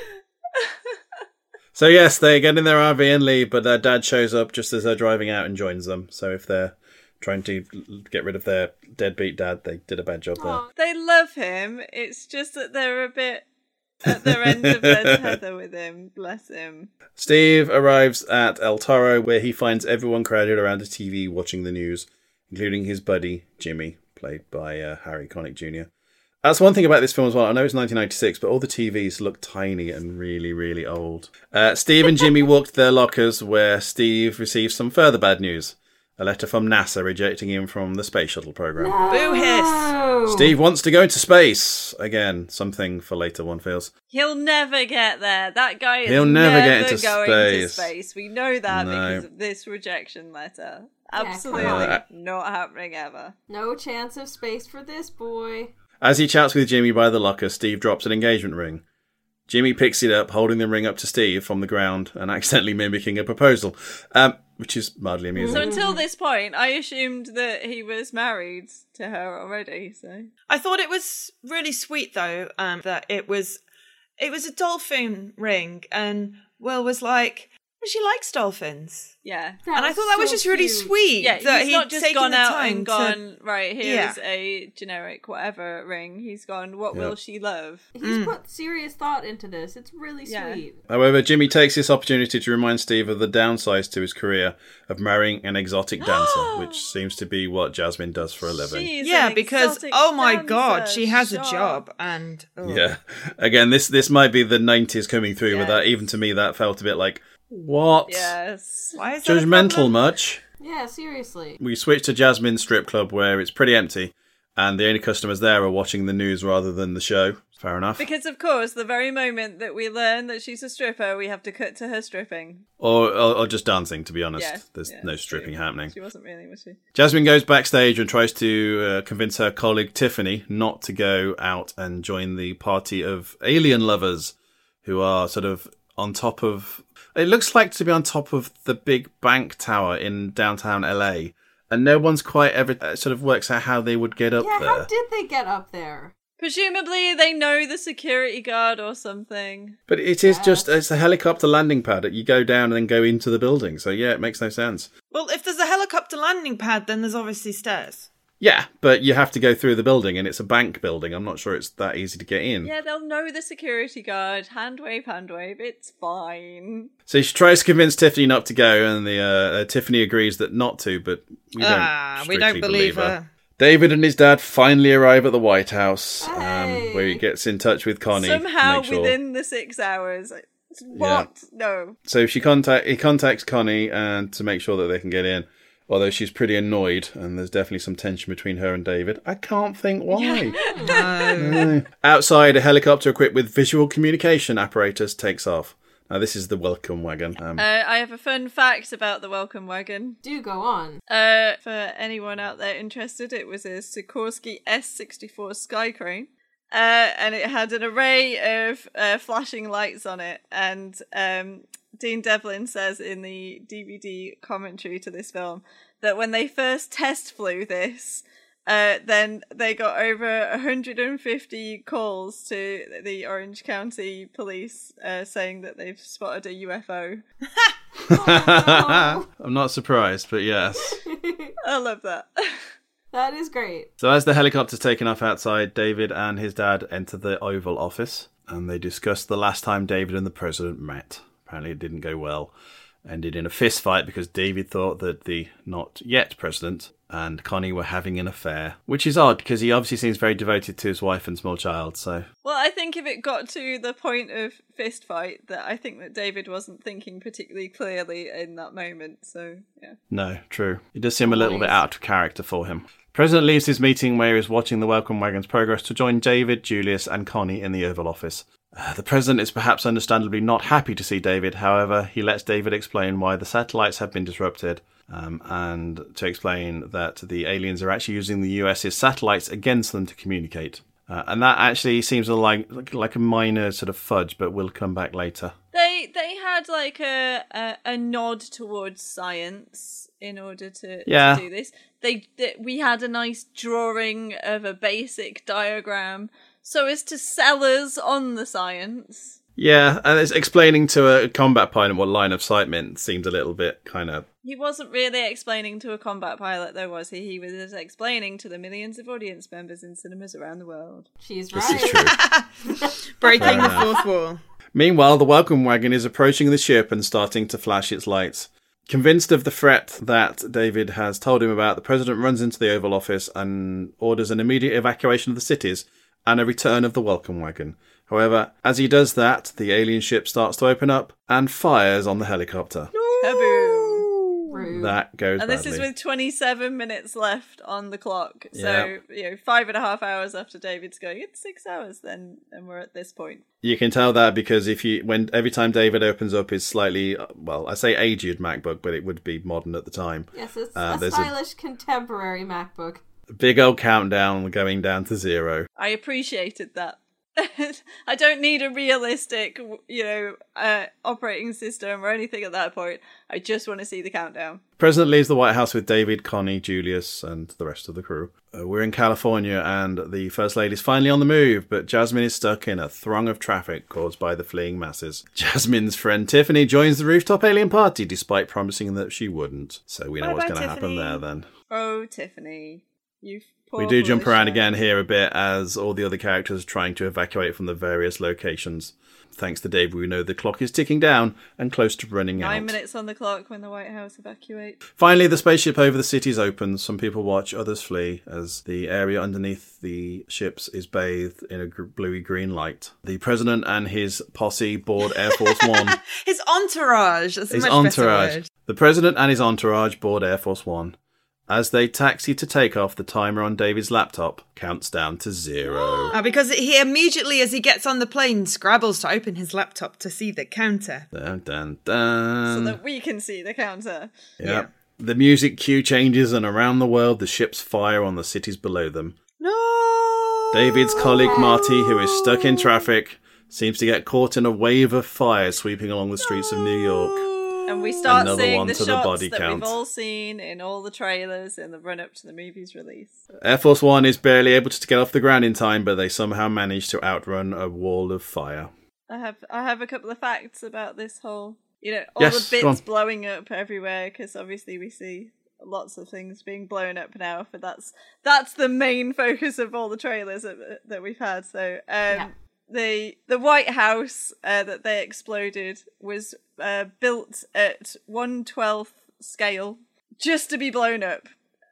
So yes, they get in their R V and leave, but their dad shows up just as they're driving out and joins them. So if they're trying to get rid of their deadbeat dad, they did a bad job there. Aw. They love him. It's just that they're a bit at their end of their tether with him. Bless him. Steve arrives at El Toro, where he finds everyone crowded around a T V watching the news, including his buddy, Jimmy, played by uh, Harry Connick Junior That's one thing about this film as well. I know it's nineteen ninety-six, but all the T Vs look tiny and really, really old. Uh, Steve and Jimmy walk to their lockers, where Steve receives some further bad news. A letter from NASA rejecting him from the space shuttle program. Boo hiss. Steve wants to go into space. Again, something for later, one feels. He'll never get there. That guy is He'll never get into going space. to space. We know that No. because of this rejection letter. Absolutely come on. not happening ever. No chance of space for this boy. As he chats with Jimmy by the locker, Steve drops an engagement ring. Jimmy picks it up, holding the ring up to Steve from the ground and accidentally mimicking a proposal, um, which is mildly amusing. So until this point, I assumed that he was married to her already. So I thought it was really sweet, though, um, that it was it was a dolphin ring, and Will was like, she likes dolphins. yeah. That and I thought that so was just really cute. sweet. Yeah, that he's he'd not just taken gone the out time and to... gone, right, here's Yeah. a generic whatever ring. He's gone, what Yeah. will she love? He's Mm. put serious thought into this. It's really Yeah. sweet. However, Jimmy takes this opportunity to remind Steve of the downsides to his career of marrying an exotic dancer, which seems to be what Jasmine does for a living. She's Yeah, an because, exotic oh my dancer, god, she has a sure. job, and... oh. Yeah. Again, this this might be the nineties coming through with Yes. that. Even to me, that felt a bit like, what? Yes. Why is that a Judgmental problem? much? Yeah, seriously. We switch to Jasmine's strip club where it's pretty empty and the only customers there are watching the news rather than the show. Fair enough. Because, of course, the very moment that we learn that she's a stripper, we have to cut to her stripping. Or, or, or just dancing, to be honest. Yeah, There's yeah, no stripping she, happening. She wasn't really, was she? Jasmine goes backstage and tries to uh, convince her colleague Tiffany not to go out and join the party of alien lovers who are sort of on top of... It looks like to be on top of the big bank tower in downtown L A, and no one's quite ever uh, sort of works out how they would get up Yeah, there. how did they get up there? Presumably they know the security guard or something. But it is Yes. just, it's a helicopter landing pad. You go down and then go into the building. So yeah, it makes no sense. Well, if there's a helicopter landing pad, then there's obviously stairs. Yeah, but you have to go through the building and it's a bank building. I'm not sure it's that easy to get in. Yeah, they'll know the security guard. Hand wave, hand wave. It's fine. So she tries to convince Tiffany not to go, and the uh, uh, Tiffany agrees that not to, but we don't Ah, we don't strictly believe her. her. David and his dad finally arrive at the White House, um, Hey. where he gets in touch with Connie. to Somehow make sure- within the six hours. What? No. So she contact he contacts Connie and to make sure that they can get in. Although she's pretty annoyed, and there's definitely some tension between her and David. I can't think why. No. No. Outside, a helicopter equipped with visual communication apparatus takes off. Now, this is the welcome wagon. Um, Uh, I have a fun fact about the welcome wagon. Do go on. Uh, for anyone out there interested, it was a Sikorsky S sixty-four Skycrane. Uh, and it had an array of uh, flashing lights on it. And um, Dean Devlin says in the D V D commentary to this film that when they first test flew this, uh, then they got over one hundred fifty calls to the Orange County police uh, saying that they've spotted a U F O. Oh, I'm not surprised, but yes. I love that. that is great. So as the helicopter's taken off outside, David and his dad enter the Oval Office, and they discuss the last time David and the president met. Apparently it didn't go well. Ended in a fist fight because David thought that the not yet president and Connie were having an affair, which is odd because he obviously seems very devoted to his wife and small child. So Well, I think if it got to the point of fist fight, that I think that David wasn't thinking particularly clearly in that moment. So yeah. no, true. It does seem a little bit out of character for him. President leaves his meeting where he is watching the welcome wagon's progress to join David, Julius, and Connie in the Oval Office. Uh, the president is perhaps understandably not happy to see David. However, he lets David explain why the satellites have been disrupted, um, and to explain that the aliens are actually using the US's satellites against them to communicate. Uh, and that actually seems like like a minor sort of fudge, but we'll come back later. They they had like a a, a nod towards science in order to, Yeah. to do this. They, they we had a nice drawing of a basic diagram so as to sell us on the science. Yeah, and it's explaining to a combat pilot what line of sight meant seemed a little bit kind of... He wasn't really explaining to a combat pilot, though, was he? He was just explaining to the millions of audience members in cinemas around the world. She's This right. is true. Breaking the Fair enough. fourth wall. Meanwhile, the welcome wagon is approaching the ship and starting to flash its lights. Convinced of the threat that David has told him about, the president runs into the Oval Office and orders an immediate evacuation of the cities and a return of the welcome wagon. However, as he does that, the alien ship starts to open up and fires on the helicopter. Kaboom! Rude. That goes And this badly. is with twenty-seven minutes left on the clock. So, you know, five and a half hours after David's going, it's six hours then, and we're at this point. You can tell that because if you when every time David opens up his slightly, well, I say aged MacBook, but it would be modern at the time. Yes, it's Uh, a there's a- stylish contemporary MacBook. Big old countdown going down to zero. I appreciated that. I don't need a realistic, you know, uh, operating system or anything at that point. I just want to see the countdown. President leaves the White House with David, Connie, Julius, and the rest of the crew. Uh, we're in California, and the First Lady's finally on the move, but Jasmine is stuck in a throng of traffic caused by the fleeing masses. Jasmine's friend Tiffany joins the rooftop alien party, despite promising that she wouldn't. So we know Bye what's bye, going to happen Tiffany. there, then. Oh, Tiffany. You poor We do jump foolish around child. again here a bit as all the other characters are trying to evacuate from the various locations. Thanks to Dave, we know the clock is ticking down and close to running out. Nine minutes on the clock when the White House evacuates. Finally, the spaceship over the cities opens. Some people watch, others flee, as the area underneath the ships is bathed in a gr- bluey-green light. The president and his posse board Air Force One. His entourage. That's a His much entourage. better word. The president and his entourage board Air Force One. As they taxi to take off, the timer on David's laptop counts down to zero. Uh, because he immediately, as he gets on the plane, scrabbles to open his laptop to see the counter. Dun, dun, dun. So that we can see the counter. Yep. Yeah. The music cue changes, and around the world, the ships fire on the cities below them. No! David's colleague Marty, who is stuck in traffic, seems to get caught in a wave of fire sweeping along the streets of New York. And we start Another seeing one the to the shots body that count. we've all seen in all the trailers in the run-up to the movie's release. Air Force One is barely able to get off the ground in time, but they somehow manage to outrun a wall of fire. I have I have a couple of facts about this whole, you know, all Yes, the go bits on. blowing up everywhere, because obviously we see lots of things being blown up now, but that's that's the main focus of all the trailers that, that we've had. So um, Yeah. the the White House uh, that they exploded was uh, built at one twelfth scale just to be blown up.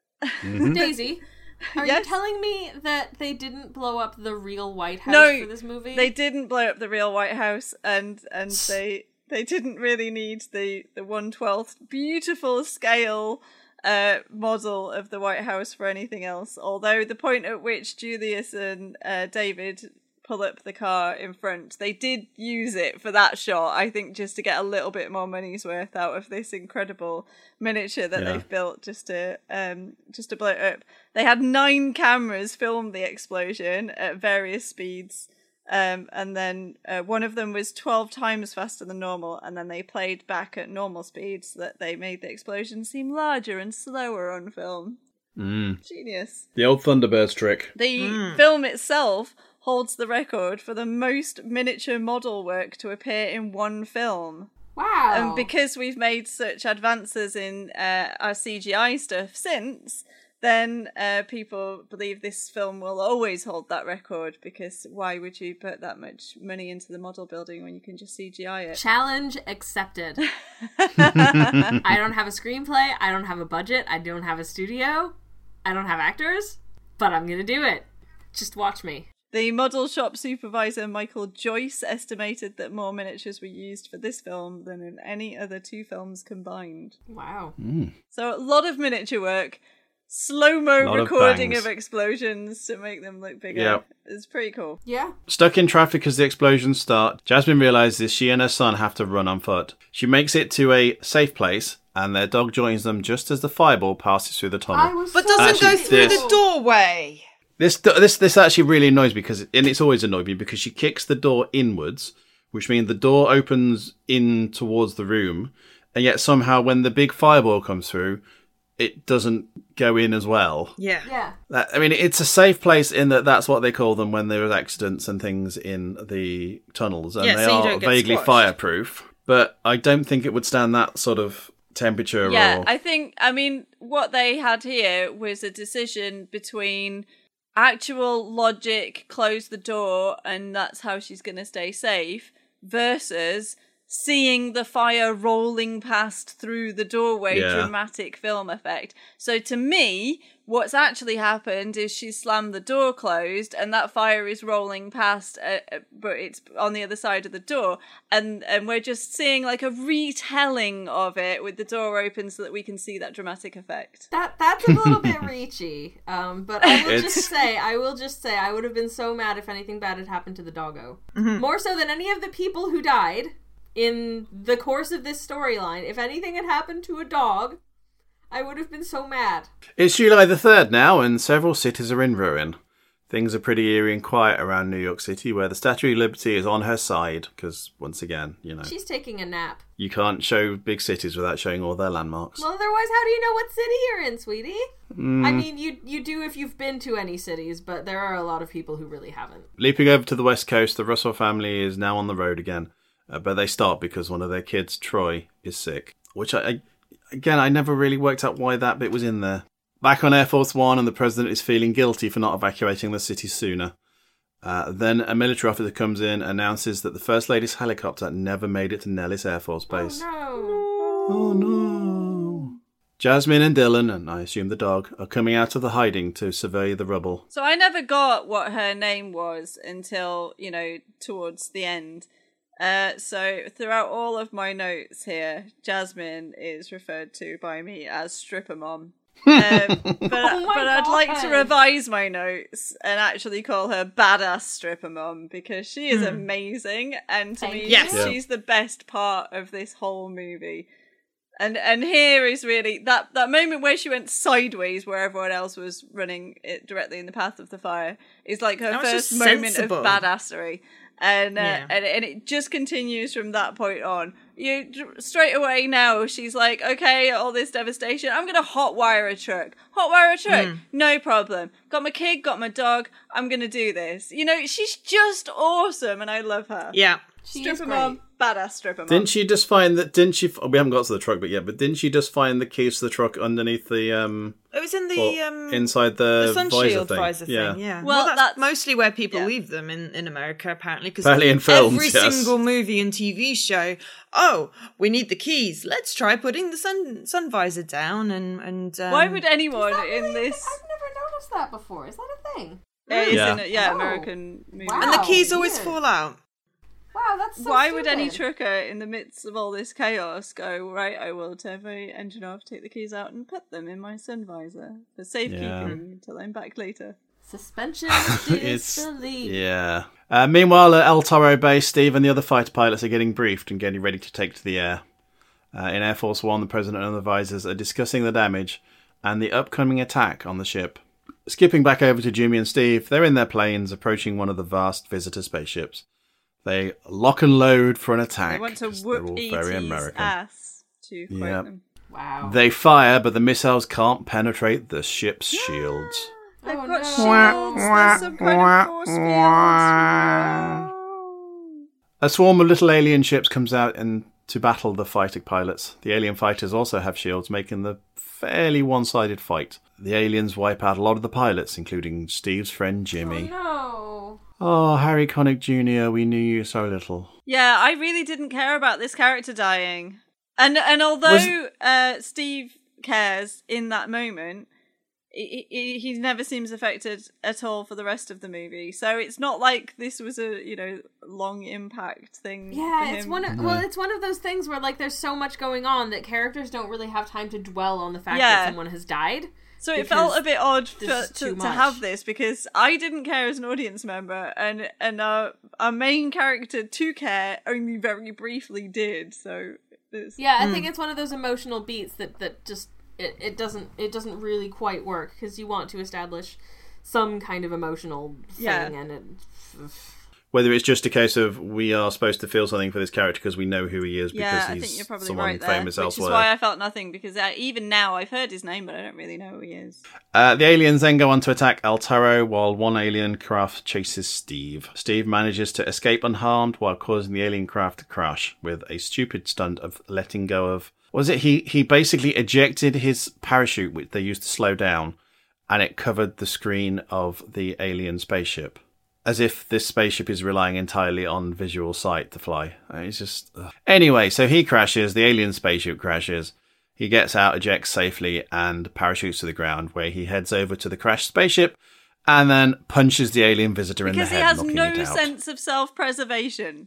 Daisy, are Yes? you telling me that they didn't blow up the real White House No, for this movie? They didn't blow up the real White House, and and they they didn't really need the the one twelfth beautiful scale uh model of the White House for anything else. Although the point at which Julius and uh, David pull up the car in front, they did use it for that shot, I think, just to get a little bit more money's worth out of this incredible miniature that Yeah. they've built just to um just to blow it up. They had nine cameras film the explosion at various speeds, um and then uh, one of them was twelve times faster than normal, and then they played back at normal speed so that they made the explosion seem larger and slower on film. Mm. Genius. The old Thunderbirds trick. The film itself holds the record for the most miniature model work to appear in one film. Wow. And because we've made such advances in uh, our C G I stuff since, then uh, people believe this film will always hold that record, because why would you put that much money into the model building when you can just C G I it? Challenge accepted. I don't have a screenplay. I don't have a budget. I don't have a studio. I don't have actors. But I'm going to do it. Just watch me. The model shop supervisor, Michael Joyce, estimated that more miniatures were used for this film than in any other two films combined. Wow. So a lot of miniature work, slow-mo Lot of recording bangs. of, explosions to make them look bigger. Yep. It's pretty cool. Yeah. Stuck in traffic as the explosions start, Jasmine realises she and her son have to run on foot. She makes it to a safe place, and their dog joins them just as the fireball passes through the tunnel. I was But so doesn't go Actually, through this- the doorway. This this this actually really annoys me, because, and it's always annoyed me, because she kicks the door inwards, which means the door opens in towards the room, and yet somehow when the big fireball comes through, it doesn't go in as well. Yeah. Yeah. That, I mean, it's a safe place in that that's what they call them when there are accidents and things in the tunnels, and Yeah, they so you are don't get vaguely squashed. fireproof. But I don't think it would stand that sort of temperature. Yeah, or... I think, I mean, what they had here was a decision between actual logic, close the door, and that's how she's going to stay safe, versus seeing the fire rolling past through the doorway, Yeah. dramatic film effect. So to me, what's actually happened is she slammed the door closed, and that fire is rolling past, uh, uh, but it's on the other side of the door, and and we're just seeing like a retelling of it with the door open so that we can see that dramatic effect. That that's a little bit reachy. Um, but I will It's- just say, I will just say, I would have been so mad if anything bad had happened to the doggo. More so than any of the people who died in the course of this storyline. If anything had happened to a dog, I would have been so mad. It's July the third now, and several cities are in ruin. Things are pretty eerie and quiet around New York City, where the Statue of Liberty is on her side, because, once again, you know... She's taking a nap. You can't show big cities without showing all their landmarks. Well, otherwise, how do you know what city you're in, sweetie? Mm. I mean, you you do if you've been to any cities, but there are a lot of people who really haven't. Leaping over to the West Coast, the Russell family is now on the road again, uh, but they stop because one of their kids, Troy, is sick. Which, I, I again, I never really worked out why that bit was in there. Back on Air Force One, and the president is feeling guilty for not evacuating the city sooner. Uh, then a military officer comes in and announces that the First Lady's helicopter never made it to Nellis Air Force Base. Oh, no. Oh, no. Jasmine and Dylan, and I assume the dog, are coming out of the hiding to survey the rubble. So I never got what her name was until, you know, towards the end. Uh, so throughout all of my notes here, Jasmine is referred to by me as Stripper Mom. um, but Oh my but I'd God. like to revise my notes and actually call her Badass Stripper Mom, because she is amazing, and to Thank me you. Yes. Yeah. she's the best part of this whole movie. And and here is really that, that moment where she went sideways where everyone else was running it directly in the path of the fire is like her That was first just moment sensible. of badassery. And, uh, Yeah. and and it just continues from that point on. You straight away now she's like, okay, all this devastation, I'm gonna hotwire a truck. Hotwire a truck, Mm. no problem. Got my kid, got my dog. I'm gonna do this. You know, she's just awesome, and I love her. Yeah. She is Stripper great. mom, badass stripper mom. Didn't she just find that, didn't she, we haven't got to the truck bit yet, but didn't she just find the keys to the truck underneath the, um, It was in the or um inside the, the sun visor shield thing? visor thing. yeah. Yeah. Well, Well, that's, that's- mostly where people yeah. leave them in, in America, apparently. Because Apparently in films, every yes. single movie and T V show, oh, we need the keys. Let's try putting the sun sun visor down and and. Um, Why would anyone Is that in really- this? I've never noticed that before. Is that a thing? It is Yeah. in a, yeah, Oh. American movie. Wow. and the keys always weird. fall out. Wow, that's so Why would any stupid. trucker in the midst of all this chaos go, right, I will turn my engine off, take the keys out and put them in my sun visor for safekeeping Yeah. until I'm back later? Suspension of It's, disbelief. yeah. Uh, meanwhile, at El Toro base, Steve and the other fighter pilots are getting briefed and getting ready to take to the air. Uh, in Air Force One, the president and the advisors are discussing the damage and the upcoming attack on the ship. Skipping back over to Jimmy and Steve, they're in their planes approaching one of the vast visitor spaceships. They lock and load for an attack. I want to 'cause they're whoop all E very T's American. ass, to quote Yep. them. Wow. They fire, but the missiles can't penetrate the ship's shields. They've Oh, got no. shields, there's some kind of force field. A swarm of little alien ships comes out and to battle the fighter pilots. The alien fighters also have shields, making the fairly one-sided fight. The aliens wipe out a lot of the pilots, including Steve's friend Jimmy. Oh, Oh, Harry Connick Junior, we knew you so little. Yeah, I really didn't care about this character dying. And and although Was- uh, Steve cares in that moment, he, he, he never seems affected at all for the rest of the movie. So it's not like this was a, you know, long impact thing. no. Yeah, for it's him. one of well, it's one of those things where like there's so much going on that characters don't really have time to dwell on the fact Yeah. that someone has died. So it because felt a bit odd for, this is to, too to much. have this, because I didn't care as an audience member, and and our, our main character to care only very briefly did. So it's, Yeah, I think it's one of those emotional beats that that just it, it doesn't it doesn't really quite work because you want to establish some kind of emotional thing, Yeah. and it. Whether it's just a case of we are supposed to feel something for this character because we know who he is because yeah, I he's think you're probably someone right there. famous Which elsewhere. is why I felt nothing, because uh, even now I've heard his name, but I don't really know who he is. Uh, the aliens then go on to attack El Toro while one alien craft chases Steve. Steve manages to escape unharmed while causing the alien craft to crash with a stupid stunt of letting go of... Was it he, he basically ejected his parachute, which they used to slow down, and it covered the screen of the alien spaceship. As if this spaceship is relying entirely on visual sight to fly. It's just... Ugh. Anyway, so he crashes, the alien spaceship crashes. He gets out, ejects safely, and parachutes to the ground, where he heads over to the crashed spaceship and then punches the alien visitor in the Because he head, has knocking no it out. sense of self-preservation.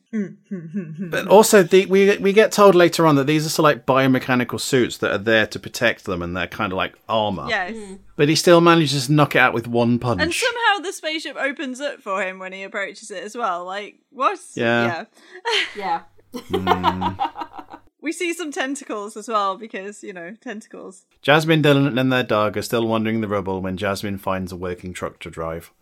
But also, the, we we get told later on that these are sort of like biomechanical suits that are there to protect them, and they're kind of like armour. Yes. But he still manages to knock it out with one punch. And somehow the spaceship opens up for him when he approaches it as well. Like, what? Yeah. Yeah. Yeah. We see some tentacles as well, because, you know, tentacles. Jasmine, Dylan, and their dog are still wandering the rubble when Jasmine finds a working truck to drive.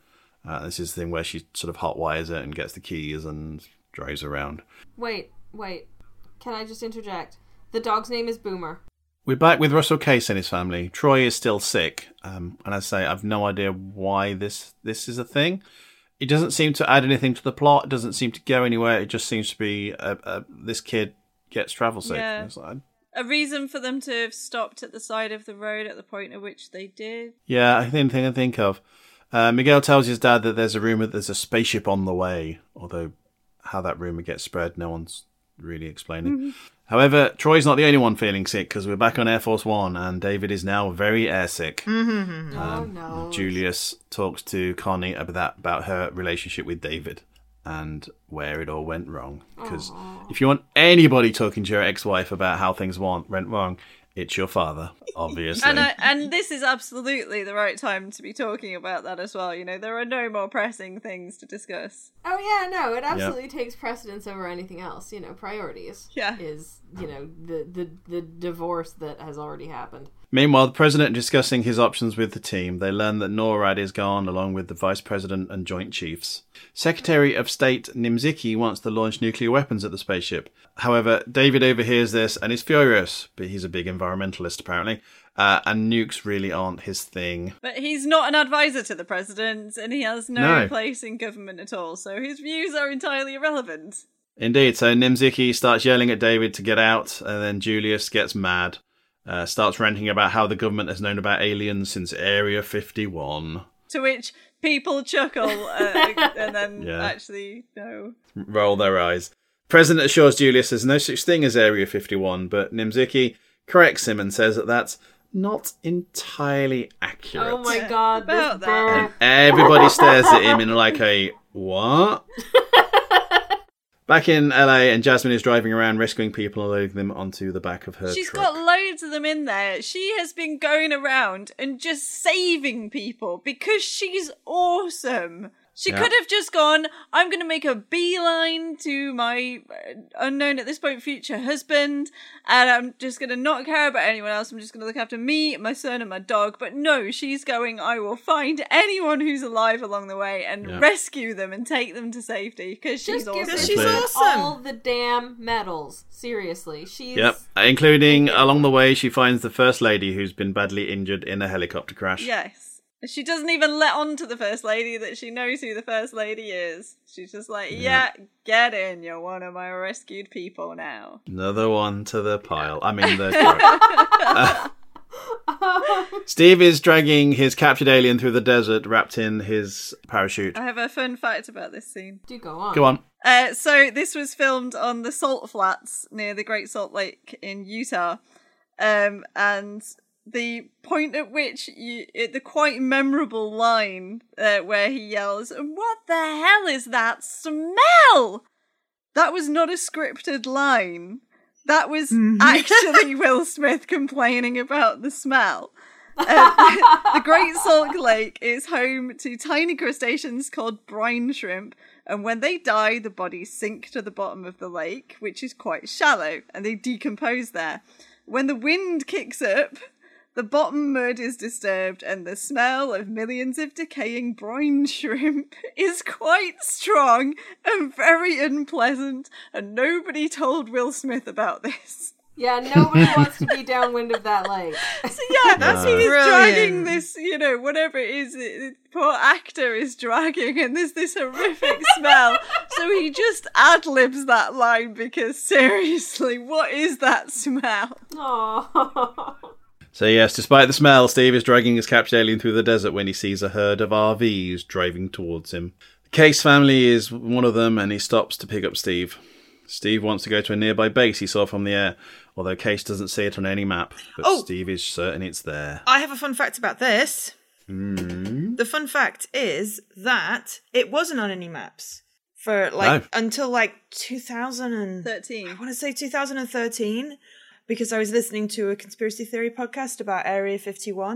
Uh, this is the thing where she sort of hot wires it and gets the keys and drives around. Wait, wait. Can I just interject? The dog's name is Boomer. We're back with Russell Case and his family. Troy is still sick, um, and I say I've no idea why this this is a thing. It doesn't seem to add anything to the plot. It doesn't seem to go anywhere. It just seems to be a, a, this kid gets travel sick. Yeah. It's like, a reason for them to have stopped at the side of the road at the point at which they did. Yeah, I think thing I think of. Uh, Miguel tells his dad that there's a rumor that there's a spaceship on the way, although how that rumor gets spread, no one's really explaining. Mm-hmm. However, Troy's not the only one feeling sick, because we're back on Air Force One, and David is now very airsick. Mm-hmm. Um, oh, no. Julius talks to Connie about that, about her relationship with David and where it all went wrong. Because if you want anybody talking to your ex-wife about how things went wrong, it's your father, obviously. and I, and this is absolutely the right time to be talking about that as well. You know, there are no more pressing things to discuss. Oh yeah, no, it absolutely yep. takes precedence over anything else. You know, priorities. Yeah. Is, you know, the, the, the divorce that has already happened. Meanwhile, the president is discussing his options with the team. They learn that NORAD is gone, along with the vice president and joint chiefs. Secretary of State Nimziki wants to launch nuclear weapons at the spaceship. However, David overhears this and is furious, but he's a big environmentalist apparently, uh, and nukes really aren't his thing. But he's not an advisor to the president, and he has no, No. place in government at all, so his views are entirely irrelevant. Indeed, so Nimziki starts yelling at David to get out, and then Julius gets mad. Uh, starts ranting about how the government has known about aliens since Area fifty-one. To which people chuckle uh, and then Yeah. actually no. Roll their eyes. President assures Julius there's no such thing as Area fifty-one, but Nimziki corrects him and says that that's not entirely accurate. Oh my Yeah, god, about this that. burn. Everybody stares at him in like a, what? Back in L A, and Jasmine is driving around rescuing people and loading them onto the back of her She's truck. got loads of them in there. She has been going around and just saving people because she's awesome. She Yeah. could have just gone, I'm going to make a beeline to my uh, unknown at this point future husband, and I'm just going to not care about anyone else. I'm just going to look after me, my son, and my dog. But no, she's going, I will find anyone who's alive along the way and Yeah. rescue them and take them to safety because she's Just give awesome. her She's Exactly. awesome. all the damn medals. Seriously, she's. Yep, including along the way she finds the First Lady who's been badly injured in a helicopter crash. Yes. She doesn't even let on to the First Lady that she knows who the First Lady is. She's just like, yeah, get in. You're one of my rescued people now. Another one to the pile. I mean, the uh, Steve is dragging his captured alien through the desert, wrapped in his parachute. I have a fun fact about this scene. Do go on. Go on. Uh, so this was filmed on the Salt Flats near the Great Salt Lake in Utah. Um, and the point at which you, it, the quite memorable line uh, where he yells, "What the hell is that smell?" That was not a scripted line. That was actually Will Smith complaining about the smell. Uh, the Great Salt Lake is home to tiny crustaceans called brine shrimp, and when they die, the bodies sink to the bottom of the lake, which is quite shallow, and they decompose there. When the wind kicks up, the bottom mud is disturbed, and the smell of millions of decaying brine shrimp is quite strong and very unpleasant, and nobody told Will Smith about this. Yeah, nobody wants to be downwind of that lake. So yeah, that's No. he's Brilliant. dragging this, you know, whatever it is, it, it, poor actor is dragging, and there's this horrific smell. So he just ad-libs that line because seriously, what is that smell? Aww. So yes, despite the smell, Steve is dragging his captured alien through the desert when he sees a herd of R Vs driving towards him. The Case family is one of them, and he stops to pick up Steve. Steve wants to go to a nearby base he saw from the air, although Case doesn't see it on any map, but Oh. Steve is certain it's there. I have a fun fact about this. Mm. The fun fact is that it wasn't on any maps for like No. until like two thousand thirteen. I want to say two thousand thirteen, because I was listening to a conspiracy theory podcast about Area fifty-one,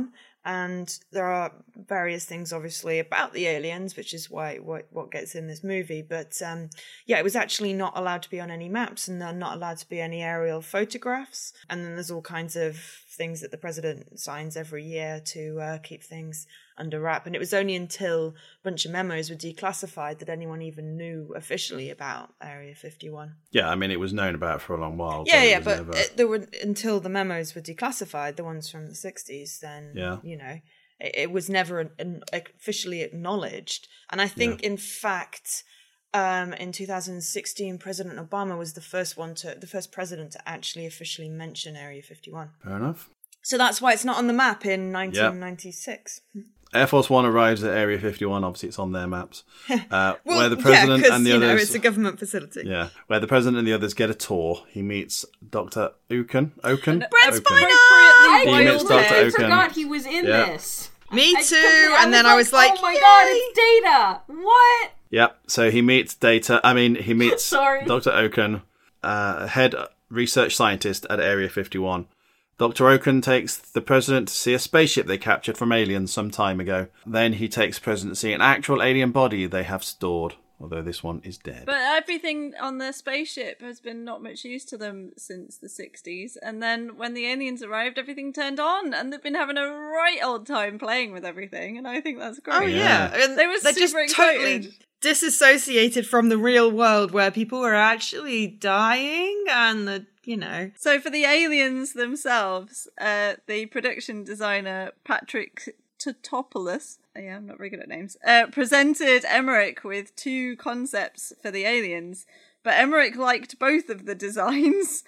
And there are various things, obviously, about the aliens, which is why what, what gets in this movie. But um, yeah, it was actually not allowed to be on any maps, and they're not allowed to be any aerial photographs. And then there's all kinds of things that the president signs every year to uh, keep things under wrap. And it was only until a bunch of memos were declassified that anyone even knew officially about Area fifty-one. Yeah, I mean, it was known about for a long while. Yeah, but yeah, but never... it, there were until the memos were declassified, the ones from the sixties. Then, yeah. you know, it, it was never an, an officially acknowledged. And I think, yeah. in fact, um, in two thousand sixteen, President Obama was the first one to, the first president to actually officially mention Area fifty-one. Fair enough. So that's why it's not on the map in nineteen ninety-six. Yep. Air Force One arrives at Area fifty-one. Obviously, it's on their maps. Uh, well, where the president yeah, and the you others, know, it's a government facility. Yeah, where the president and the others get a tour. He meets Doctor Oken. Oken. Brent Spiner. I He meets Doctor I Oken. forgot he was in Yeah. this. Me I- too. I and then was I was like, "Oh my Yay! god, it's Data! What?" Yep. So he meets Data. I mean, he meets Sorry. Doctor Oken, uh, head research scientist at Area fifty-one. Doctor Oken takes the president to see a spaceship they captured from aliens some time ago. Then he takes the president to see an actual alien body they have stored, although this one is dead. But everything on the spaceship has been not much use to them since the sixties. And then when the aliens arrived, everything turned on. And they've been having a right old time playing with everything. And I think that's great. oh yeah, Yeah. and They were they're super just excited. totally disassociated from the real world where people were actually dying, and the you know. So for the aliens themselves, uh, the production designer Patrick Totopoulos, yeah, I'm not very good at names, uh, presented Emmerich with two concepts for the aliens, but Emmerich liked both of the designs,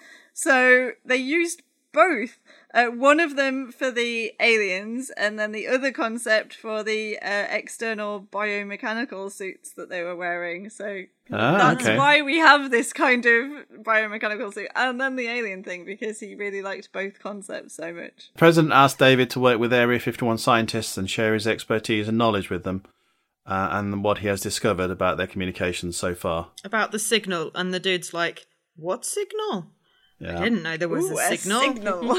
so they used both. Uh, one of them for the aliens, and then the other concept for the uh, external biomechanical suits that they were wearing. So Ah, that's okay. why we have this kind of biomechanical suit, and then the alien thing, because he really liked both concepts so much. The president asked David to work with Area fifty-one scientists and share his expertise and knowledge with them, uh, and what he has discovered about their communications so far. About the signal, and the dude's like, "What signal? Yeah. I didn't know there was Ooh, a signal." signal.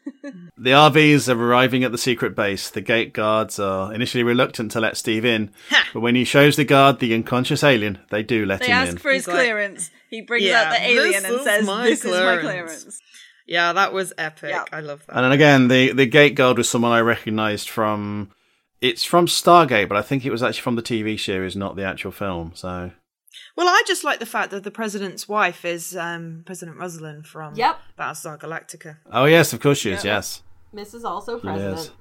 The R Vs are arriving at the secret base. The gate guards are initially reluctant to let Steve in, Ha! but when he shows the guard the unconscious alien, they do let They him ask in. for his He's like, clearance. He brings "Yeah, out the alien this and is says, my "This is my clearance." clearance." Yeah, that was epic. Yeah. I love that. And then again, the, the gate guard was someone I recognised from... It's from Stargate, but I think it was actually from the T V series, not the actual film, so... Well, I just like the fact that the president's wife is um, President Rosalind from Yep. Battlestar Galactica. Oh yes, of course she is, Yeah. yes. Missus also president.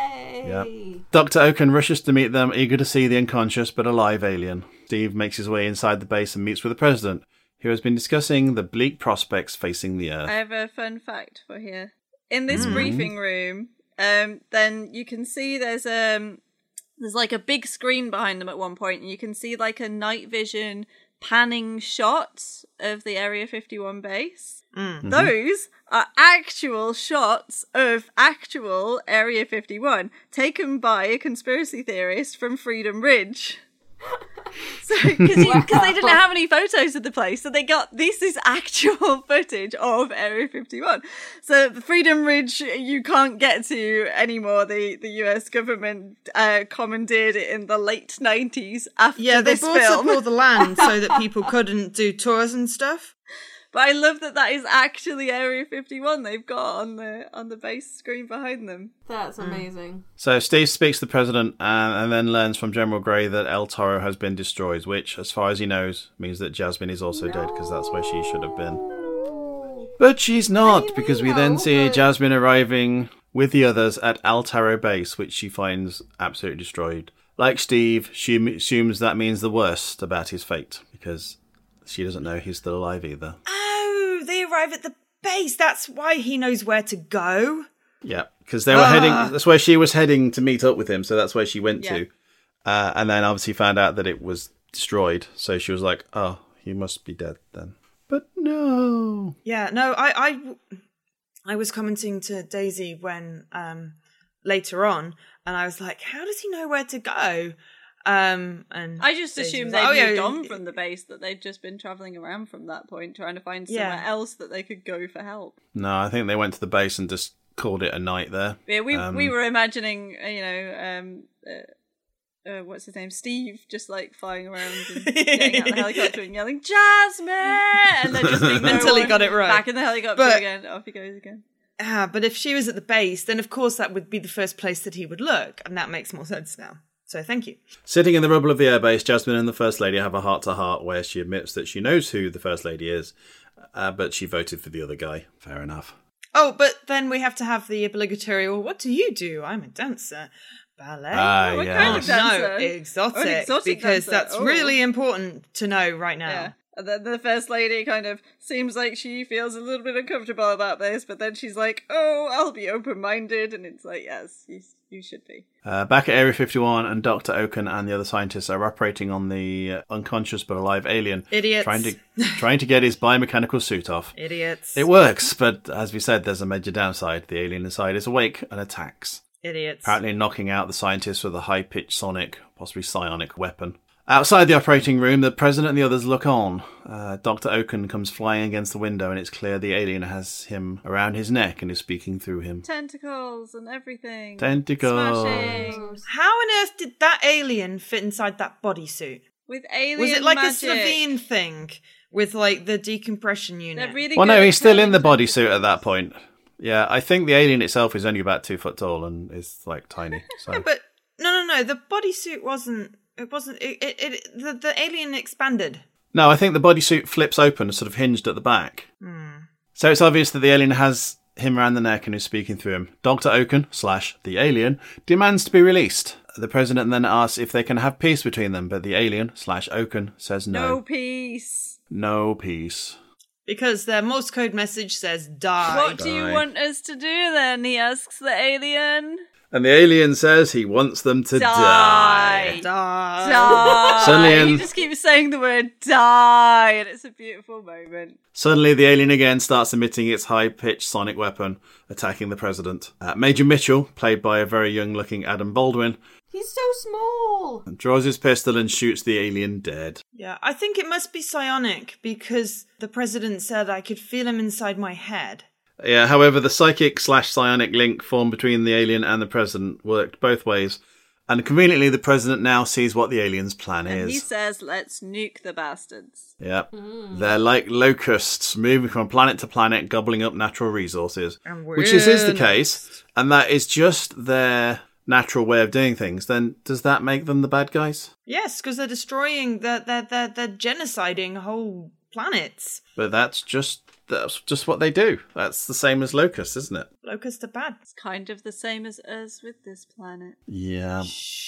Yay! Doctor Oken rushes to meet them, eager to see the unconscious but alive alien. Steve makes his way inside the base and meets with the president, who has been discussing the bleak prospects facing the Earth. I have a fun fact for here. In this Mm. briefing room, um, then you can see there's um there's like a big screen behind them at one point, and you can see like a night vision panning shot of the Area fifty-one base. Mm. Those are actual shots of actual Area fifty-one taken by a conspiracy theorist from Freedom Ridge. So, because they didn't have any photos of the place, so they got, this is actual footage of Area fifty-one. So the Freedom Ridge you can't get to anymore. The the U S government uh, commandeered it in the late nineties after Yeah, they this bought film. up all the land so that people couldn't do tours and stuff. But I love that that is actually Area fifty-one they've got on the on the base screen behind them. That's amazing. So Steve speaks to the president and, and then learns from General Grey that El Toro has been destroyed, which, as far as he knows, means that Jasmine is also dead, because that's where she should have been. But she's not, Maybe because we no, then see but- Jasmine arriving with the others at El Taro base, which she finds absolutely destroyed. Like Steve, she m- assumes that means the worst about his fate, because she doesn't know he's still alive either. Oh, they arrive at the base. That's why he knows where to go. Yeah, because they were Ah. heading. That's where she was heading to meet up with him. So that's where she went Yeah. to, uh, and then obviously found out that it was destroyed. So she was like, "Oh, he must be dead then." But no. Yeah, no, I, I, I was commenting to Daisy when um, later on, and I was like, "How does he know where to go?" Um, and I just Daisy assumed was they'd like, "Oh, moved yeah, on from the base, that they'd just been travelling around from that point, trying to find somewhere Yeah. else that they could go for help. No, I think they went to the base and just called it a night there. Yeah, we Um, we were imagining, uh, you know, um, uh, uh, what's his name, Steve, just like flying around and getting out of the helicopter and yelling "Jasmine," and then just being no Until he one, got it right. back in the helicopter But- again. Off he goes again. Ah, but if she was at the base, then of course that would be the first place that he would look, and that makes more sense now. So thank you. Sitting in the rubble of the airbase, Jasmine and the First Lady have a heart-to-heart where she admits that she knows who the First Lady is, uh, but she voted for the other guy. Fair enough. Oh, but then we have to have the obligatory, well, what do you do? I'm a dancer. Ballet? Ah, What yeah. kind of dancer? No, exotic. Oh, an exotic because dancer. that's Oh. really important to know right now. Yeah. And then the First Lady kind of seems like she feels a little bit uncomfortable about this, but then she's like, oh, I'll be open-minded. And it's like, yes, you, you should be. Uh, back at Area fifty-one, and Doctor Oaken and the other scientists are operating on the uh, unconscious but alive alien. Idiots. Trying to, trying to get his biomechanical suit off. Idiots. It works, but as we said, there's a major downside. The alien inside is awake and attacks. Idiots. Apparently knocking out the scientists with a high-pitched sonic, possibly psionic weapon. Outside the operating room, the President and the others look on. Uh, Doctor Oaken comes flying against the window, and it's clear the alien has him around his neck and is speaking through him. Tentacles and everything. Tentacles. Smashing. How on earth did that alien fit inside that bodysuit? With alien Was it like magic. a Slovene thing with like the decompression unit? They're really Well, good no, at he's still in the telling- bodysuit at that point. Yeah, I think the alien itself is only about two foot tall and is like tiny. So. Yeah, but no, no, no. The bodysuit wasn't. It wasn't. It. It. it the, the alien expanded. No, I think the bodysuit flips open, sort of hinged at the back. Hmm. So it's obvious that the alien has him around the neck and is speaking through him. Doctor Oaken, slash the alien, demands to be released. The President then asks if they can have peace between them, but the alien, slash Oaken, says No no. peace. No peace. Because their Morse code message says die. What do you Die. want us to do then? He asks the alien. And the alien says he wants them to die. Die. Die. Die. Suddenly in- He just keeps saying the word die, and it's a beautiful moment. Suddenly, the alien again starts emitting its high-pitched sonic weapon, attacking the President. Uh, Major Mitchell, played by a very young-looking Adam Baldwin, He's so small. draws his pistol and shoots the alien dead. Yeah, I think it must be psionic because the President said I could feel him inside my head. Yeah, however, the psychic slash psionic link formed between the alien and the President worked both ways. And conveniently, the President now sees what the alien's plan And he is. says, let's nuke the bastards. Yep. They're like locusts, moving from planet to planet, gobbling up natural resources. And Which is, is the we're case, and that is just their natural way of doing things. Then does that make them the bad guys? Yes, because they're destroying, they're, they're, they're, they're genociding whole planets. But that's just that's just what they do. That's the same as locusts, isn't it? Locusts are bad. It's kind of the same as us with this planet. Yeah.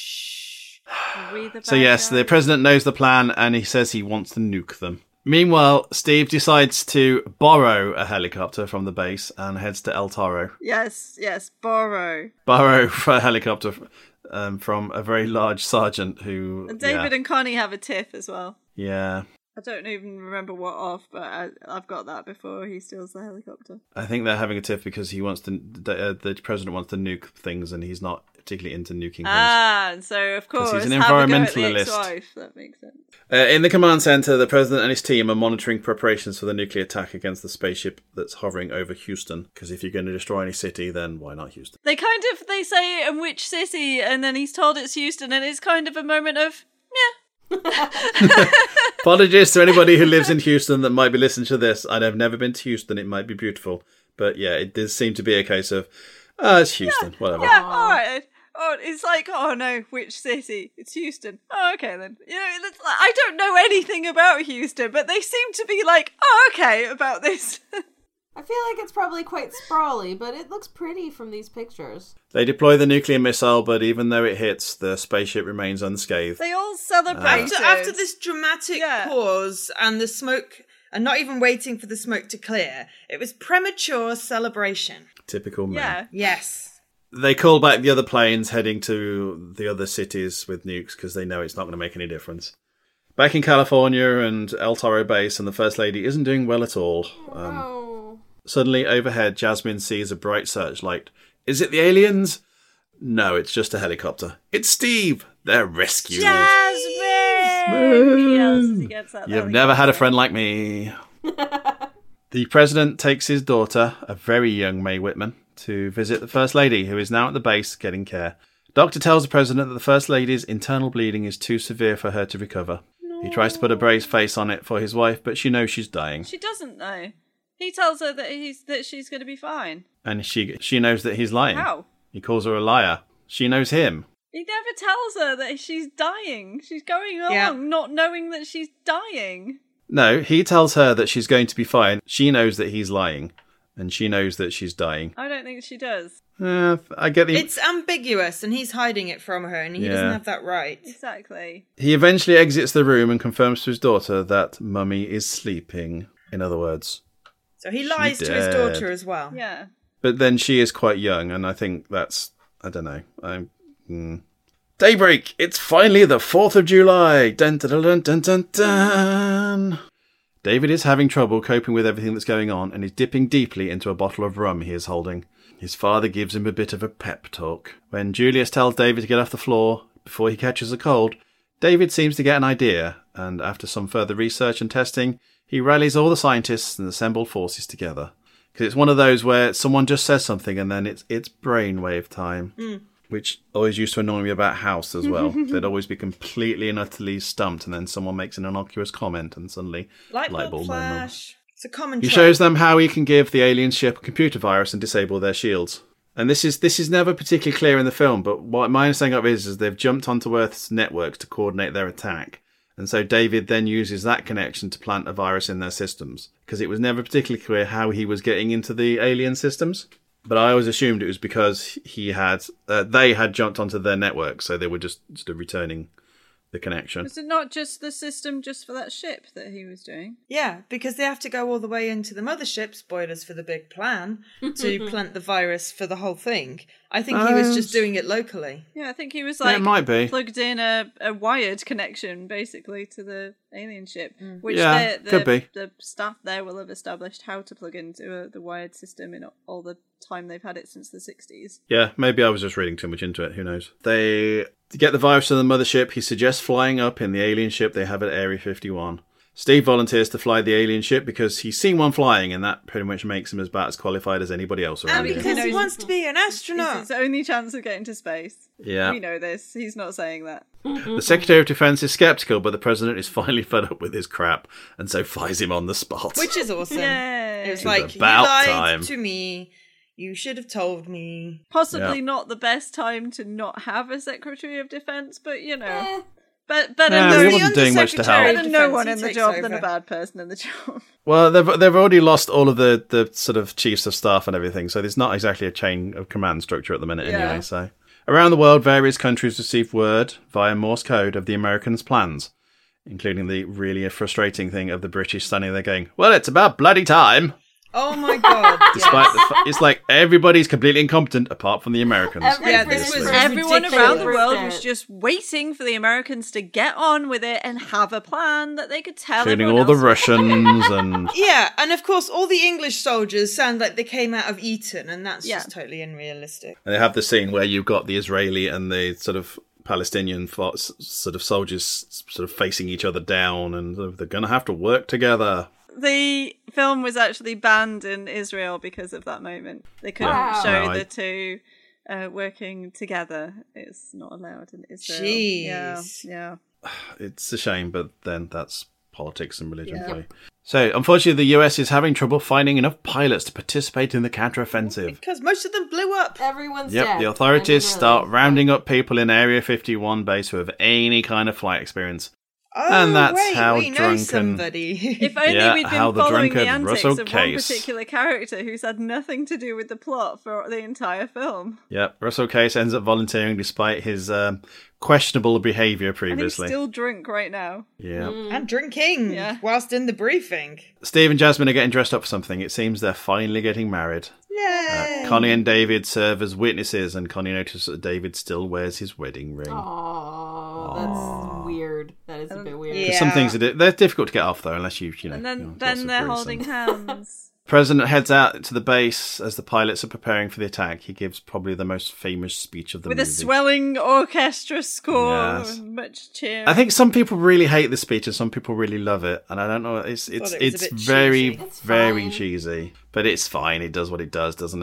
Are we the So bad yes, the guys? President knows the plan, and he says he wants to nuke them. Meanwhile, Steve decides to borrow a helicopter from the base and heads to El Toro. Yes, yes, borrow. Borrow a helicopter um, from a very large sergeant who... And David yeah. and Connie have a tiff as well. yeah. I don't even remember what off, but I, I've got that before he steals the helicopter. I think they're having a tiff because he wants to. The, uh, the president wants to nuke things, and he's not particularly into nuking things. Ah, and so of 'Cause course, he's an have a go at the environmentalist. ex-wife. That makes sense. Uh, in the command center, the president and his team are monitoring preparations for the nuclear attack against the spaceship that's hovering over Houston. Because if you're going to destroy any city, then why not Houston? They kind of they say in which city, and then he's told it's Houston, and it's kind of a moment of yeah. Apologies to anybody who lives in Houston that might be listening to this. I'd have never been to Houston. It might be beautiful, but yeah, it does seem to be a case of, oh, it's Houston, whatever. Yeah, all right. Oh, it's like, oh no, which city? It's Houston. Oh, okay then. You know, it's like, I don't know anything about Houston, but they seem to be like, oh, okay, about this. I feel like it's probably quite sprawly, but it looks pretty from these pictures. They deploy the nuclear missile, but even though it hits, the spaceship remains unscathed. They all celebrate. After, after this dramatic Yeah. pause and the smoke, and not even waiting for the smoke to clear, it was premature celebration. Typical men. Yeah. Yes. They call back the other planes heading to the other cities with nukes because they know it's not going to make any difference. Back in California and El Toro base, and the First Lady isn't doing well at all. Um, Oh. Suddenly, overhead, Jasmine sees a bright searchlight. Is it the aliens? No, it's just a helicopter. It's Steve, their rescue. Jasmine! He yells as he gets out the You've never had a helicopter. friend like me. The president takes his daughter, a very young Mae Whitman, to visit the First Lady, who is now at the base getting care. Doctor tells the President that the First Lady's internal bleeding is too severe for her to recover. No. He tries to put a brave face on it for his wife, but she knows she's dying. She doesn't know. He tells her that he's that she's going to be fine. And she she knows that he's lying. How? He calls her a liar. She knows him. He never tells her that she's dying. She's going along yeah. not knowing that she's dying. No, he tells her that she's going to be fine. She knows that he's lying. And she knows that she's dying. I don't think she does. Uh, I get the... It's ambiguous, and he's hiding it from her, and he Yeah. doesn't have that right. Exactly. He eventually exits the room and confirms to his daughter that Mummy is sleeping. In other words. So he lies She to his dead. daughter as well. Yeah. But then she is quite young, and I think that's... I don't know. I'm... Mm. Daybreak! It's finally the fourth of July! Dun dun dun dun dun dun! David is having trouble coping with everything that's going on and is dipping deeply into a bottle of rum he is holding. His father gives him a bit of a pep talk. When Julius tells David to get off the floor before he catches a cold, David seems to get an idea, and after some further research and testing, he rallies all the scientists and assembled forces together. Because it's one of those where someone just says something and then it's it's brainwave time. Mm. Which always used to annoy me about House as well. They'd always be completely and utterly stumped, and then someone makes an innocuous comment, and suddenly Light light bulb bulb moment. flash. It's a common He trope. shows them how he can give the alien ship a computer virus and disable their shields. And this is this is never particularly clear in the film, but what my understanding of it is is they've jumped onto Earth's networks to coordinate their attack. And so David then uses that connection to plant a virus in their systems, because it was never particularly clear how he was getting into the alien systems. But I always assumed it was because he had, uh, they had jumped onto their network, so they were just sort of returning the connection. Was it not just the system just for that ship that he was doing? Yeah, because they have to go all the way into the mothership, spoilers for the big plan, to plant the virus for the whole thing. I think he was just doing it locally. Yeah, I think he was Yeah, like it might be. plugged in a, a wired connection basically to the alien ship, Mm. which Yeah, the, the, could be. the staff there will have established how to plug into a, the wired system in all the time they've had it since the sixties. Yeah, maybe I was just reading too much into it, who knows. They to get the virus to the mothership, he suggests flying up in the alien ship they have at Area fifty-one. Steve volunteers to fly the alien ship because he's seen one flying, and that pretty much makes him as about as qualified as anybody else around And here. because he wants to be an It's astronaut. his only chance of getting to space. Yeah. We know this. He's not saying that. The Secretary of Defense is skeptical, but the President is finally fed up with his crap, and so flies him on the spot. Which is awesome. Yay. It was It's like, you about lied time. to me. You should have told me. Possibly Yeah. not the best time to not have a Secretary of Defense, but you know. Eh. But better Yeah, no, he the wasn't doing much to Undersecretary help. better of no Defense, one he in the takes job than over. a bad person in the job. Well, they've they've already lost all of the, the sort of chiefs of staff and everything, so there's not exactly a chain of command structure at the minute Yeah. anyway. So around the world, various countries receive word via Morse code of the Americans' plans, including the really frustrating thing of the British standing there going, "Well, it's about bloody time." Oh my god. Despite yes. the, fa- it's like everybody's completely incompetent apart from the Americans. Every Yeah, this British was person Everyone takes around the over world it. was just waiting for the Americans to get on with it and have a plan that they could tell Including everyone all the else. Russians and Yeah, and of course, all the English soldiers sound like they came out of Eton, and that's Yeah. just totally unrealistic. And they have the scene where you've got the Israeli and the sort of Palestinian fo- s- sort of soldiers sort of facing each other down, and sort of they're going to have to work together. The film was actually banned in Israel because of that moment. They couldn't Wow. show No, I- the two uh, working together. It's not allowed in Israel. Jeez. Yeah, yeah. It's a shame, but then that's politics and religion Yeah. for you. So, unfortunately, the U S is having trouble finding enough pilots to participate in the counteroffensive. Because most of them blew up. Everyone's Yep, dead. the authorities I mean, start really. rounding up people in Area fifty-one base who have any kind of flight experience. Oh, And that's wait, how we know drunken- somebody. If only Yeah, we'd been how the following the drunkard antics Russell of one Case. particular character who's had nothing to do with the plot for the entire film. Yep, Russell Case ends up volunteering despite his um, questionable behaviour And he's previously. still drunk right now. Yeah. and drinking Yeah. whilst in the briefing. Steve and Jasmine are getting dressed up for something. It seems they're finally getting married. Yay! Uh, Connie and David serve as witnesses, and Connie notices that David still wears his wedding ring. Oh, that's weird. That is a bit weird. Yeah. Some things are di- they're difficult to get off though, unless you you know. And you then, know, lots then of they're grease holding and- hands. President heads out to the base as the pilots are preparing for the attack. He gives probably the most famous speech of the With movie. a swelling orchestra score Yes. and much cheer. I think some people really hate the speech and some people really love it, and I don't know. It's it's it was a it's bit very cheesy. It's very fine. cheesy, but it's fine. It does what it does, doesn't it?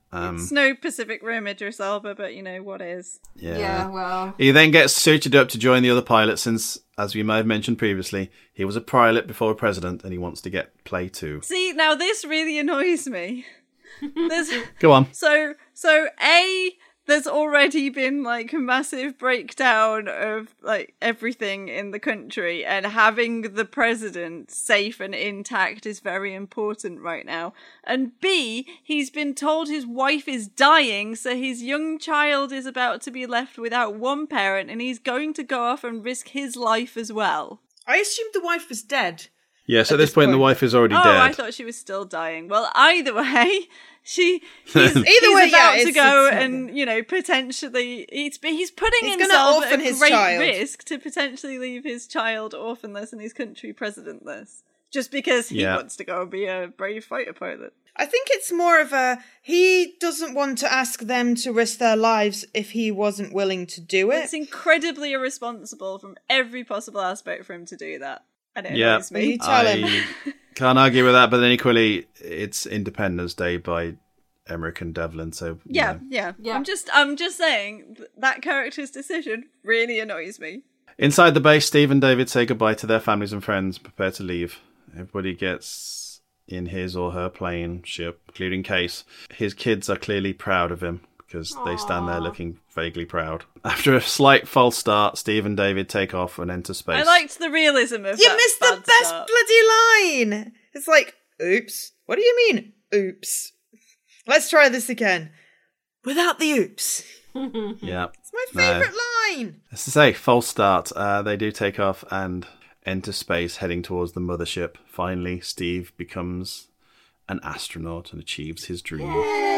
Um, it's no Pacific Rim Idris Elba, but you know what is. Yeah. Yeah, well. He then gets suited up to join the other pilots since, as we may have mentioned previously, he was a pilot before a president and he wants to get play too. See, now this really annoys me. There's, Go on. so, so A, there's already been like a massive breakdown of like everything in the country, and having the president safe and intact is very important right now. And B, he's been told his wife is dying, so his young child is about to be left without one parent, and he's going to go off and risk his life as well. I assumed the wife was dead. Yes, at, At this this point, point. the wife is already Oh, dead. I thought she was still dying. Well, either way, she he's, Either he's way, yeah, about to it's- go it's not and, you know, potentially he's he's putting He's gonna himself at orphan a his great child. risk to potentially leave his child orphanless and his country presidentless, just because he Yeah. wants to go and be a brave fighter pilot. I think it's more of a he doesn't want to ask them to risk their lives if he wasn't willing to do it. It's incredibly irresponsible from every possible aspect for him to do that. And it Yeah. annoys Well, you me. tell him. I can't argue with that, but then equally, it's Independence Day by Emmerich and Devlin, so... you Yeah, know. yeah, Yeah. I'm just, I'm just saying th- that character's decision really annoys me. Inside the base, Steve and David say goodbye to their families and friends, prepare to leave. Everybody gets in his or her plane, ship, including Case. His kids are clearly proud of him, because they stand there looking vaguely proud. After a slight false start, Steve and David take off and enter space. I liked the realism of You that missed the bad best start. bloody line. It's like, oops. What do you mean, oops? Let's try this again. Without the oops. Yeah. It's my No. favourite line. As to say, false start. Uh, they do take off and enter space, heading towards the mothership. Finally, Steve becomes an astronaut and achieves his dream.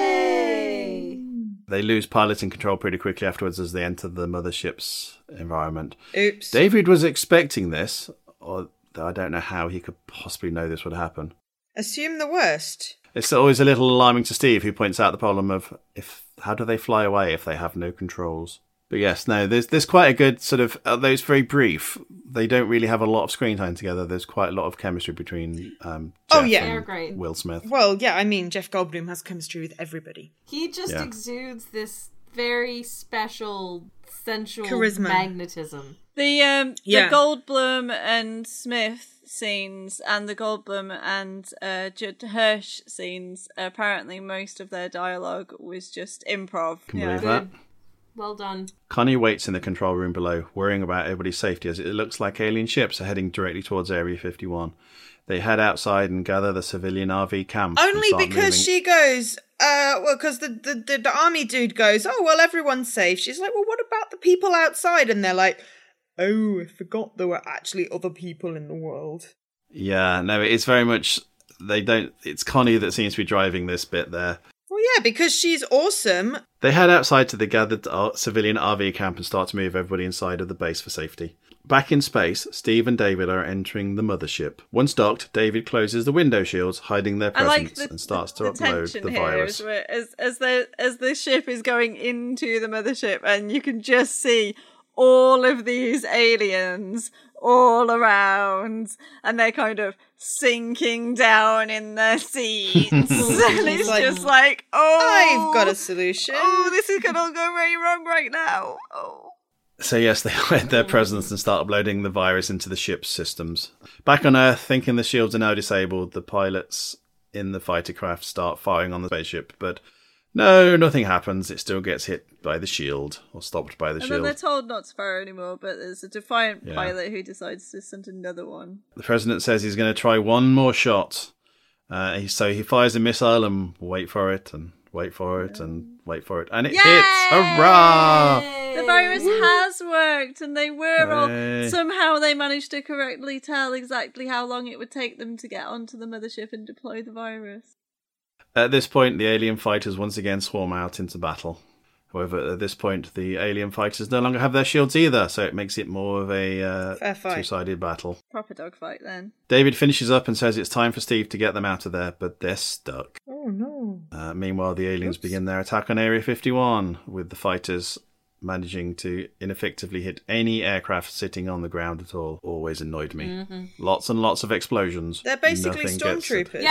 Yay! They lose piloting control pretty quickly afterwards as they enter the mothership's environment. Oops. David was expecting this, or I don't know how he could possibly know this would happen. Assume the worst. It's always a little alarming to Steve, who points out the problem of if how do they fly away if they have no controls. But yes, no, there's there's quite a good sort of, although it's very brief, they don't really have a lot of screen time together. There's quite a lot of chemistry between um, Jeff Oh, yeah. and They're great. Will Smith. Well, yeah, I mean, Jeff Goldblum has chemistry with everybody. He just Yeah. exudes this very special, sensual Charisma. magnetism. The um Yeah. the Goldblum and Smith scenes and the Goldblum and uh, Judd Hirsch scenes, apparently most of their dialogue was just improv. Can yeah. believe that. Well done. Connie waits in the control room below, worrying about everybody's safety as it looks like alien ships are heading directly towards Area fifty-one. They head outside and gather the civilian R V camp. and Only start because moving. she goes, uh, well, because the, the, the, the army dude goes, oh, well, everyone's safe. She's like, well, what about the people outside? And they're like, oh, I forgot there were actually other people in the world. Yeah, no, it's very much, they don't, it's Connie that seems to be driving this bit there. Well, yeah, because she's awesome. They head outside to the gathered uh, civilian R V camp and start to move everybody inside of the base for safety. Back in space, Steve and David are entering the mothership. Once docked, David closes the window shields, hiding their I like presence, the, and starts the, to the upload tension the here virus. is where, as as the as the ship is going into the mothership, and you can just see all of these aliens all around, and they're kind of sinking down in their seats, and it's like, just like, oh, I've got a solution. Oh, this is gonna all go very wrong right now. Oh. So yes, they hide their presence and start uploading the virus into the ship's systems. Back on Earth, thinking the shields are now disabled, the pilots in the fighter craft start firing on the spaceship, but no, nothing happens. It still gets hit by the shield, or stopped by the And then shield. they're told not to fire anymore, but there's a defiant Yeah. pilot who decides to send another one. The president says he's going to try one more shot. Uh, he, so he fires a missile and wait for it, and wait for it, and wait for it. And it Yay! hits! Hurrah! The virus has worked, and they were Hooray. all... Somehow they managed to correctly tell exactly how long it would take them to get onto the mothership and deploy the virus. At this point, the alien fighters once again swarm out into battle. However, at this point, the alien fighters no longer have their shields either, so it makes it more of a uh, Fair fight. two-sided battle. Proper dogfight then. David finishes up and says it's time for Steve to get them out of there, but they're stuck. Oh, no. Uh, meanwhile, the aliens Oops. begin their attack on Area fifty-one, with the fighters managing to ineffectively hit any aircraft sitting on the ground at all. Always annoyed me. Mm-hmm. Lots and lots of explosions. They're basically Nothing gets it. stormtroopers. Yeah.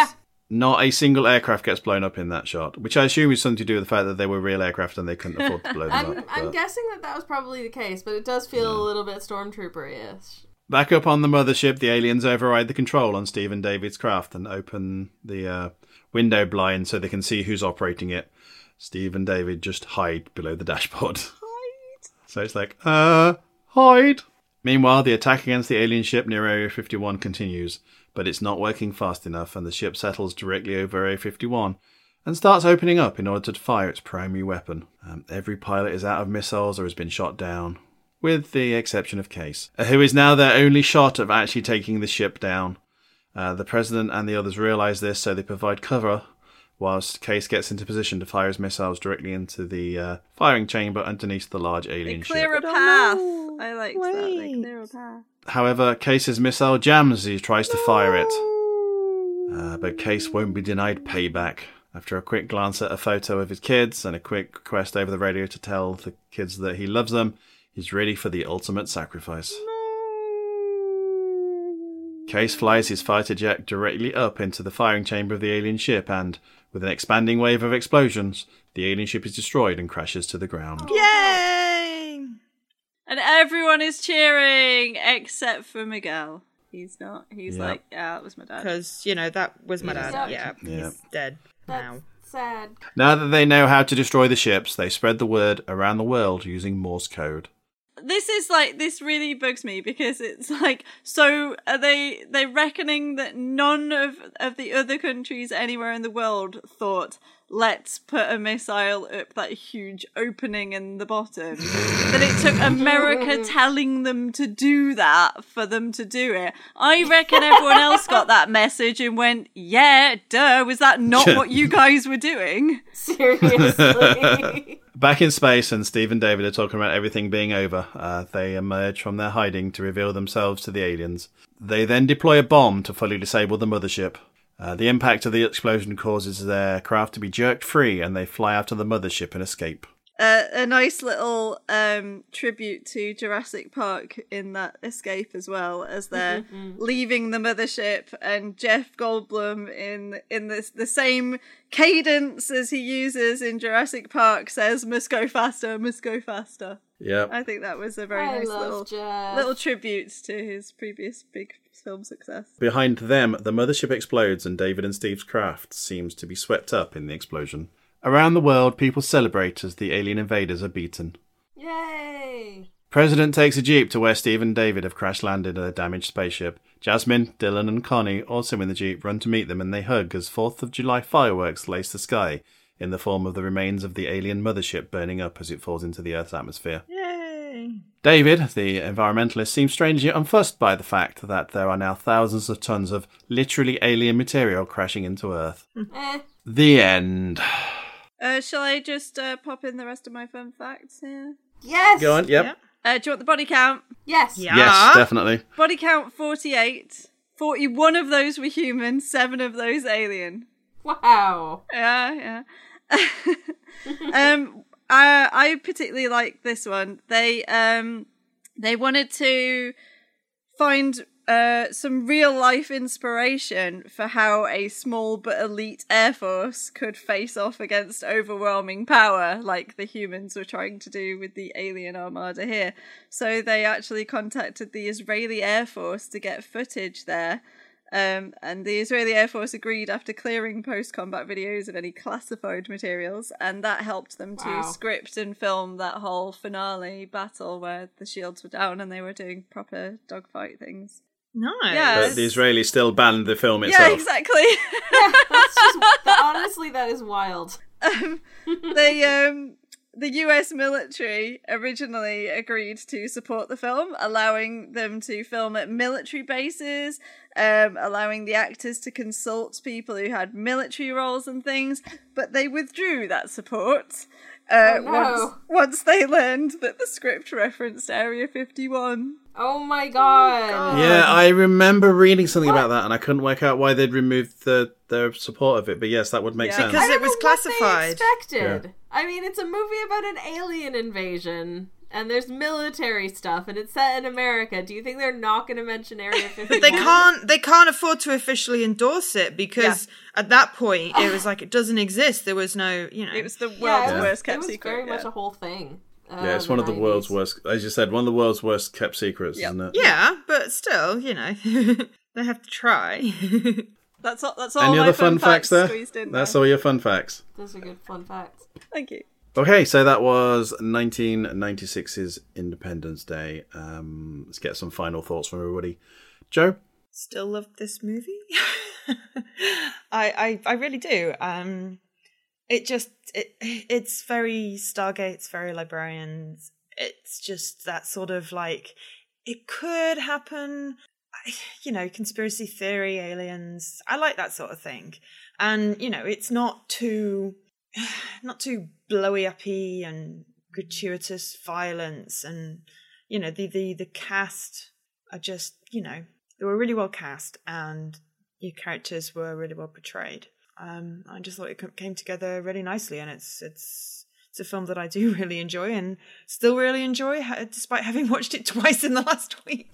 Not a single aircraft gets blown up in that shot, which I assume is something to do with the fact that they were real aircraft and they couldn't afford to blow them I'm, up. I'm but... guessing that that was probably the case, but it does feel yeah. a little bit stormtrooper-ish. Back up on the mothership, the aliens override the control on Steve and David's craft and open the uh, window blind so they can see who's operating it. Steve and David just hide below the dashboard. Hide. So it's like, uh, hide. Meanwhile, the attack against the alien ship near Area fifty-one continues, but it's not working fast enough and the ship settles directly over Area fifty-one and starts opening up in order to fire its primary weapon. Um, every pilot is out of missiles or has been shot down, with the exception of Case, who is now their only shot of actually taking the ship down. Uh, the President and the others realise this, so they provide cover, whilst Case gets into position to fire his missiles directly into the uh, firing chamber underneath the large alien they clear ship. a path. I liked Wait. that. They clear a path. However, Case's missile jams as he tries to fire it. Uh, but Case won't be denied payback. After a quick glance at a photo of his kids and a quick request over the radio to tell the kids that he loves them, he's ready for the ultimate sacrifice. Case flies his fighter jet directly up into the firing chamber of the alien ship and, with an expanding wave of explosions, the alien ship is destroyed and crashes to the ground. Yay! And everyone is cheering except for Miguel. He's not. He's yep. like, yeah, that was my dad. Because, you know, that was my yeah. dad. Yeah, yeah. He's dead That's now. Sad. Now that they know how to destroy the ships, they spread the word around the world using Morse code. This is like, this really bugs me because it's like, so are they, they reckoning that none of, of the other countries anywhere in the world thought, let's put a missile up that huge opening in the bottom. That it took America telling them to do that for them to do it. I reckon everyone else got that message and went, yeah, duh, was that not what you guys were doing? Seriously. Back in space, and Steve and David are talking about everything being over. Uh, they emerge from their hiding to reveal themselves to the aliens. They then deploy a bomb to fully disable the mothership. Uh, the impact of the explosion causes their craft to be jerked free, and they fly out of the mothership and escape. Uh, a nice little um, tribute to Jurassic Park in that escape as well, as they're leaving the mothership, and Jeff Goldblum in in this the same cadence as he uses in Jurassic Park says, "Must go faster, must go faster." Yeah, I think that was a very I nice love little Jeff. little tribute to his previous big film success. Behind them, the mothership explodes, and David and Steve's craft seems to be swept up in the explosion. Around the world, people celebrate as the alien invaders are beaten. Yay! President takes a jeep to where Steve and David have crash-landed a damaged spaceship. Jasmine, Dylan and Connie, also in the jeep, run to meet them and they hug as fourth of July fireworks lace the sky in the form of the remains of the alien mothership burning up as it falls into the Earth's atmosphere. Yay! David, the environmentalist, seems strangely unfussed by the fact that there are now thousands of tons of literally alien material crashing into Earth. eh. The end. Uh, shall I just uh, pop in the rest of my fun facts here? Yes! Go on, yep. Yeah. Uh, do you want the body count? Yes! Yeah. Yes, definitely. Body count forty-eight. forty-one of those were human, seven of those alien. Wow. Yeah, yeah. um, I, I particularly like this one. They um, they wanted to find uh, some real life inspiration for how a small but elite air force could face off against overwhelming power, like the humans were trying to do with the alien armada here. So they actually contacted the Israeli Air Force to get footage there. Um, and the Israeli Air Force agreed after clearing post-combat videos of any classified materials, and that helped them to Wow. script and film that whole finale battle where the shields were down and they were doing proper dogfight things. Nice. Yeah. But the Israelis still banned the film itself. Yeah, exactly. Yeah, that's just, honestly, that is wild. um, they, um, the U S military originally agreed to support the film, allowing them to film at military bases, um, allowing the actors to consult people who had military roles and things, but they withdrew that support uh, Oh, no. once, once they learned that the script referenced Area fifty-one. Oh my god. Yeah, I remember reading something about that, and I couldn't work out why they'd removed the their support of it. But yes, that would make Yeah, sense. because I don't it was know what they classified. expected. Yeah. I mean, it's a movie about an alien invasion. and there's military stuff, and it's set in America. Do you think they're not going to mention Area fifty-one? But they can't. They can't afford to officially endorse it because yeah. at that point it was like it doesn't exist. There was no, you know, it was the world's yeah, was, worst kept it was secret. Very yeah. much a whole thing. Uh, yeah, it's one of the nineties. world's worst. As you said, one of the world's worst kept secrets, yep. isn't it? Yeah, but still, you know, they have to try. That's all. That's all. Any my other fun, fun facts there? In That's there. all your fun facts. Those are good fun facts. Thank you. Okay, so that was nineteen ninety-six's Independence Day. Um, let's get some final thoughts from everybody. Joe? Still love this movie. I, I I really do. Um, it just it it's very Stargate. It's very Librarians. It's just that sort of like it could happen. You know, conspiracy theory, aliens. I like that sort of thing, and you know, it's not too, not too blowy uppy and gratuitous violence, and you know, the the the cast are just, you know, they were really well cast, and your characters were really well portrayed. Um, I just thought it came together really nicely, and it's it's. It's a film that I do really enjoy and still really enjoy, despite having watched it twice in the last week.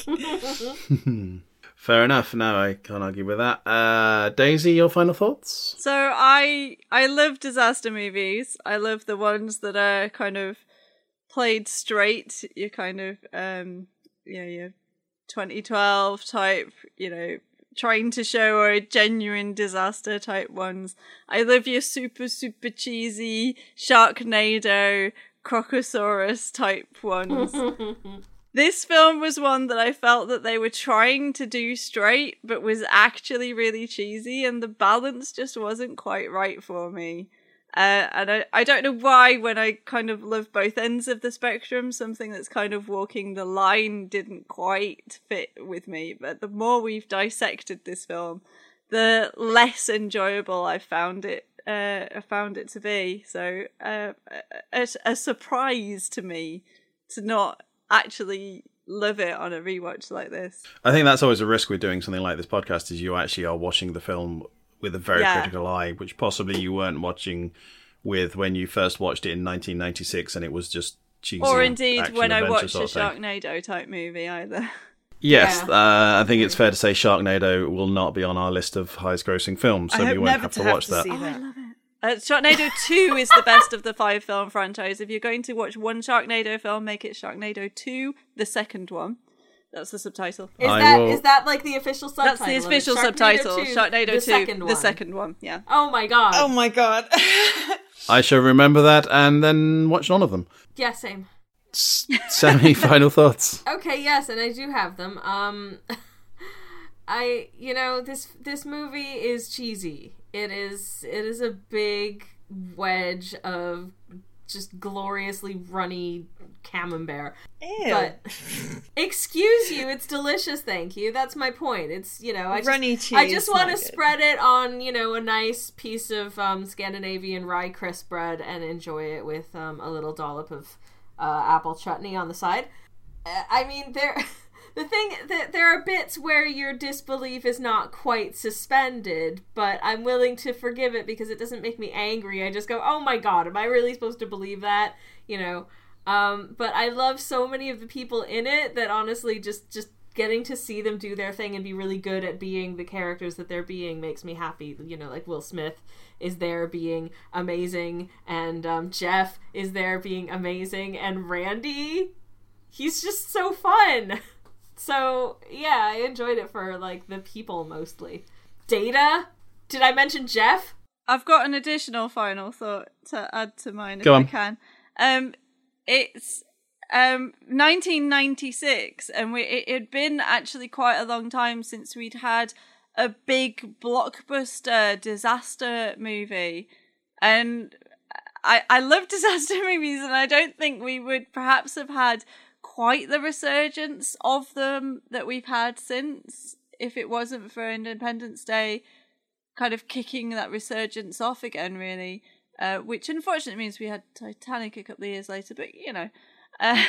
Fair enough. No, I can't argue with that. Uh, Daisy, your final thoughts? So I I love disaster movies. I love the ones that are kind of played straight. You're kind of um you know, your twenty twelve type, you know, trying to show a genuine disaster type ones. I love your super, super cheesy Sharknado, Crocosaurus type ones. This film was one that I felt that they were trying to do straight, but was actually really cheesy, and the balance just wasn't quite right for me. Uh, and I, I don't know why, when I kind of love both ends of the spectrum, something that's kind of walking the line didn't quite fit with me. But the more we've dissected this film, the less enjoyable I found it. Uh, I found it to be. So uh, a, a surprise to me to not actually love it on a rewatch like this. I think that's always a risk with doing something like this podcast, is you actually are watching the film with a very yeah. critical eye, which possibly you weren't watching with when you first watched it in nineteen ninety-six and it was just cheesy. Or indeed when I watched a sort of Sharknado type movie either. Yes, Yeah. uh, I think it's fair to say Sharknado will not be on our list of highest grossing films, so I we hope won't never have to to have watch to that. see Oh, I that. love it. Uh, Sharknado two is the best of the five film franchise. If you're going to watch one Sharknado film, make it Sharknado two, the second one. That's the subtitle. Is I that will- is that like the official subtitle? That's the of it? official Sharknado subtitle. two, Sharknado the two, second the one. second one. Yeah. Oh my god. Oh my god. I shall remember that and then watch none of them. Yeah, same. S- Sammy, final thoughts? Okay, yes, and I do have them. Um, I, you know, this this movie is cheesy. It is it is a big wedge of just gloriously runny camembert. Ew. But excuse you, it's delicious. Thank you. That's my point. It's, you know, I just, Runny cheese, I just want to not good. spread it on, you know, a nice piece of um, Scandinavian rye crisp bread and enjoy it with um, a little dollop of uh, apple chutney on the side. Uh, I mean, there. The thing that there are bits where your disbelief is not quite suspended, but I'm willing to forgive it because it doesn't make me angry. I just go, "Oh my god, am I really supposed to believe that?" You know. Um, but I love so many of the people in it that honestly, just just getting to see them do their thing and be really good at being the characters that they're being makes me happy. You know, like Will Smith is there being amazing, and um, Jeff is there being amazing, and Randy, he's just so fun. So, yeah, I enjoyed it for, like, the people mostly. Data? Did I mention Jeff? I've got an additional final thought to add to mine if Go on. I can. Um, it's um nineteen ninety-six, and we, it had been actually quite a long time since we'd had a big blockbuster disaster movie. And I, I love disaster movies, and I don't think we would perhaps have had quite the resurgence of them that we've had since, if it wasn't for Independence Day kind of kicking that resurgence off again, really, uh, which unfortunately means we had Titanic a couple of years later, but you know. Uh,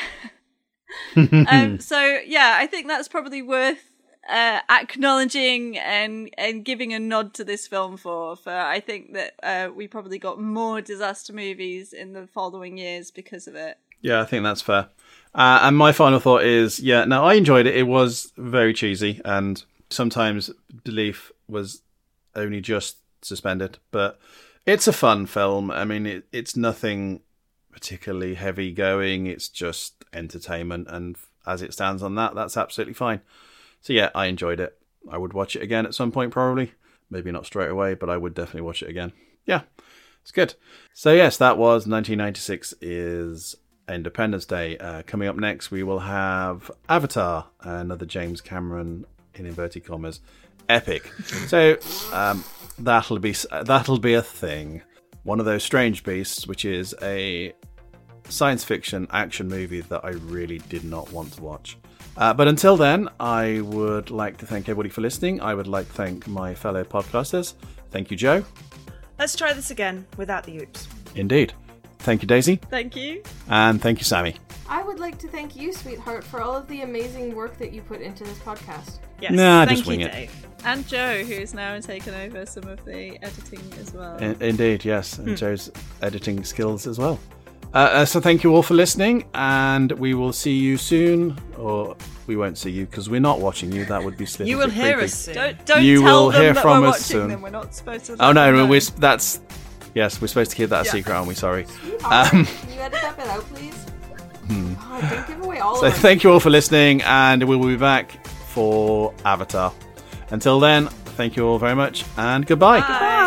um, so yeah, I think that's probably worth uh, acknowledging and, and giving a nod to this film for, for I think that uh, we probably got more disaster movies in the following years because of it. Yeah, I think that's fair. Uh, and my final thought is, yeah, no, I enjoyed it. It was very cheesy, and sometimes belief was only just suspended. But it's a fun film. I mean, it, it's nothing particularly heavy going. It's just entertainment, and as it stands on that, that's absolutely fine. So yeah, I enjoyed it. I would watch it again at some point, probably. Maybe not straight away, but I would definitely watch it again. Yeah, it's good. So yes, that was nineteen ninety-six is Independence Day. Uh, coming up next, we will have Avatar, another James Cameron, in inverted commas, epic. So um, that'll be that'll be a thing. One of those strange beasts, which is a science fiction action movie that I really did not want to watch. Uh, but until then, I would like to thank everybody for listening. I would like to thank my fellow podcasters. Thank you, Joe. Let's try this again without the oops. Indeed. Thank you, Daisy. Thank you. And thank you, Sammy. I would like to thank you, sweetheart, for all of the amazing work that you put into this podcast. Yes, nah, thank just wing you, it. Dave. And Joe, who's now taken over some of the editing as well. In- indeed, yes. And Joe's editing skills as well. Uh, uh, so thank you all for listening, and we will see you soon. Or we won't see you because we're not watching you. That would be slippy. You will hear creepy. us soon. Don't, don't You tell will them hear that from we're us watching soon. them. We're not supposed to. Oh let no, them know. we're, that's yes. We're supposed to keep that a Yeah. secret, aren't we? Sorry. Sweetheart, Um, can you edit that bit out, please? God, don't give away all So of them. thank you all for listening, and we will be back for Avatar. Until then, thank you all very much, and goodbye.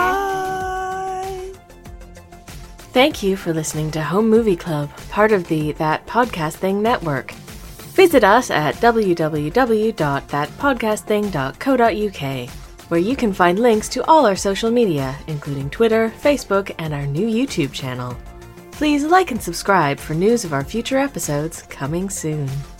Bye. Thank you for listening to Home Movie Club, part of the That Podcast Thing network. Visit us at w w w dot that podcast thing dot co dot u k, where you can find links to all our social media, including Twitter, Facebook, and our new YouTube channel. Please like and subscribe for news of our future episodes coming soon.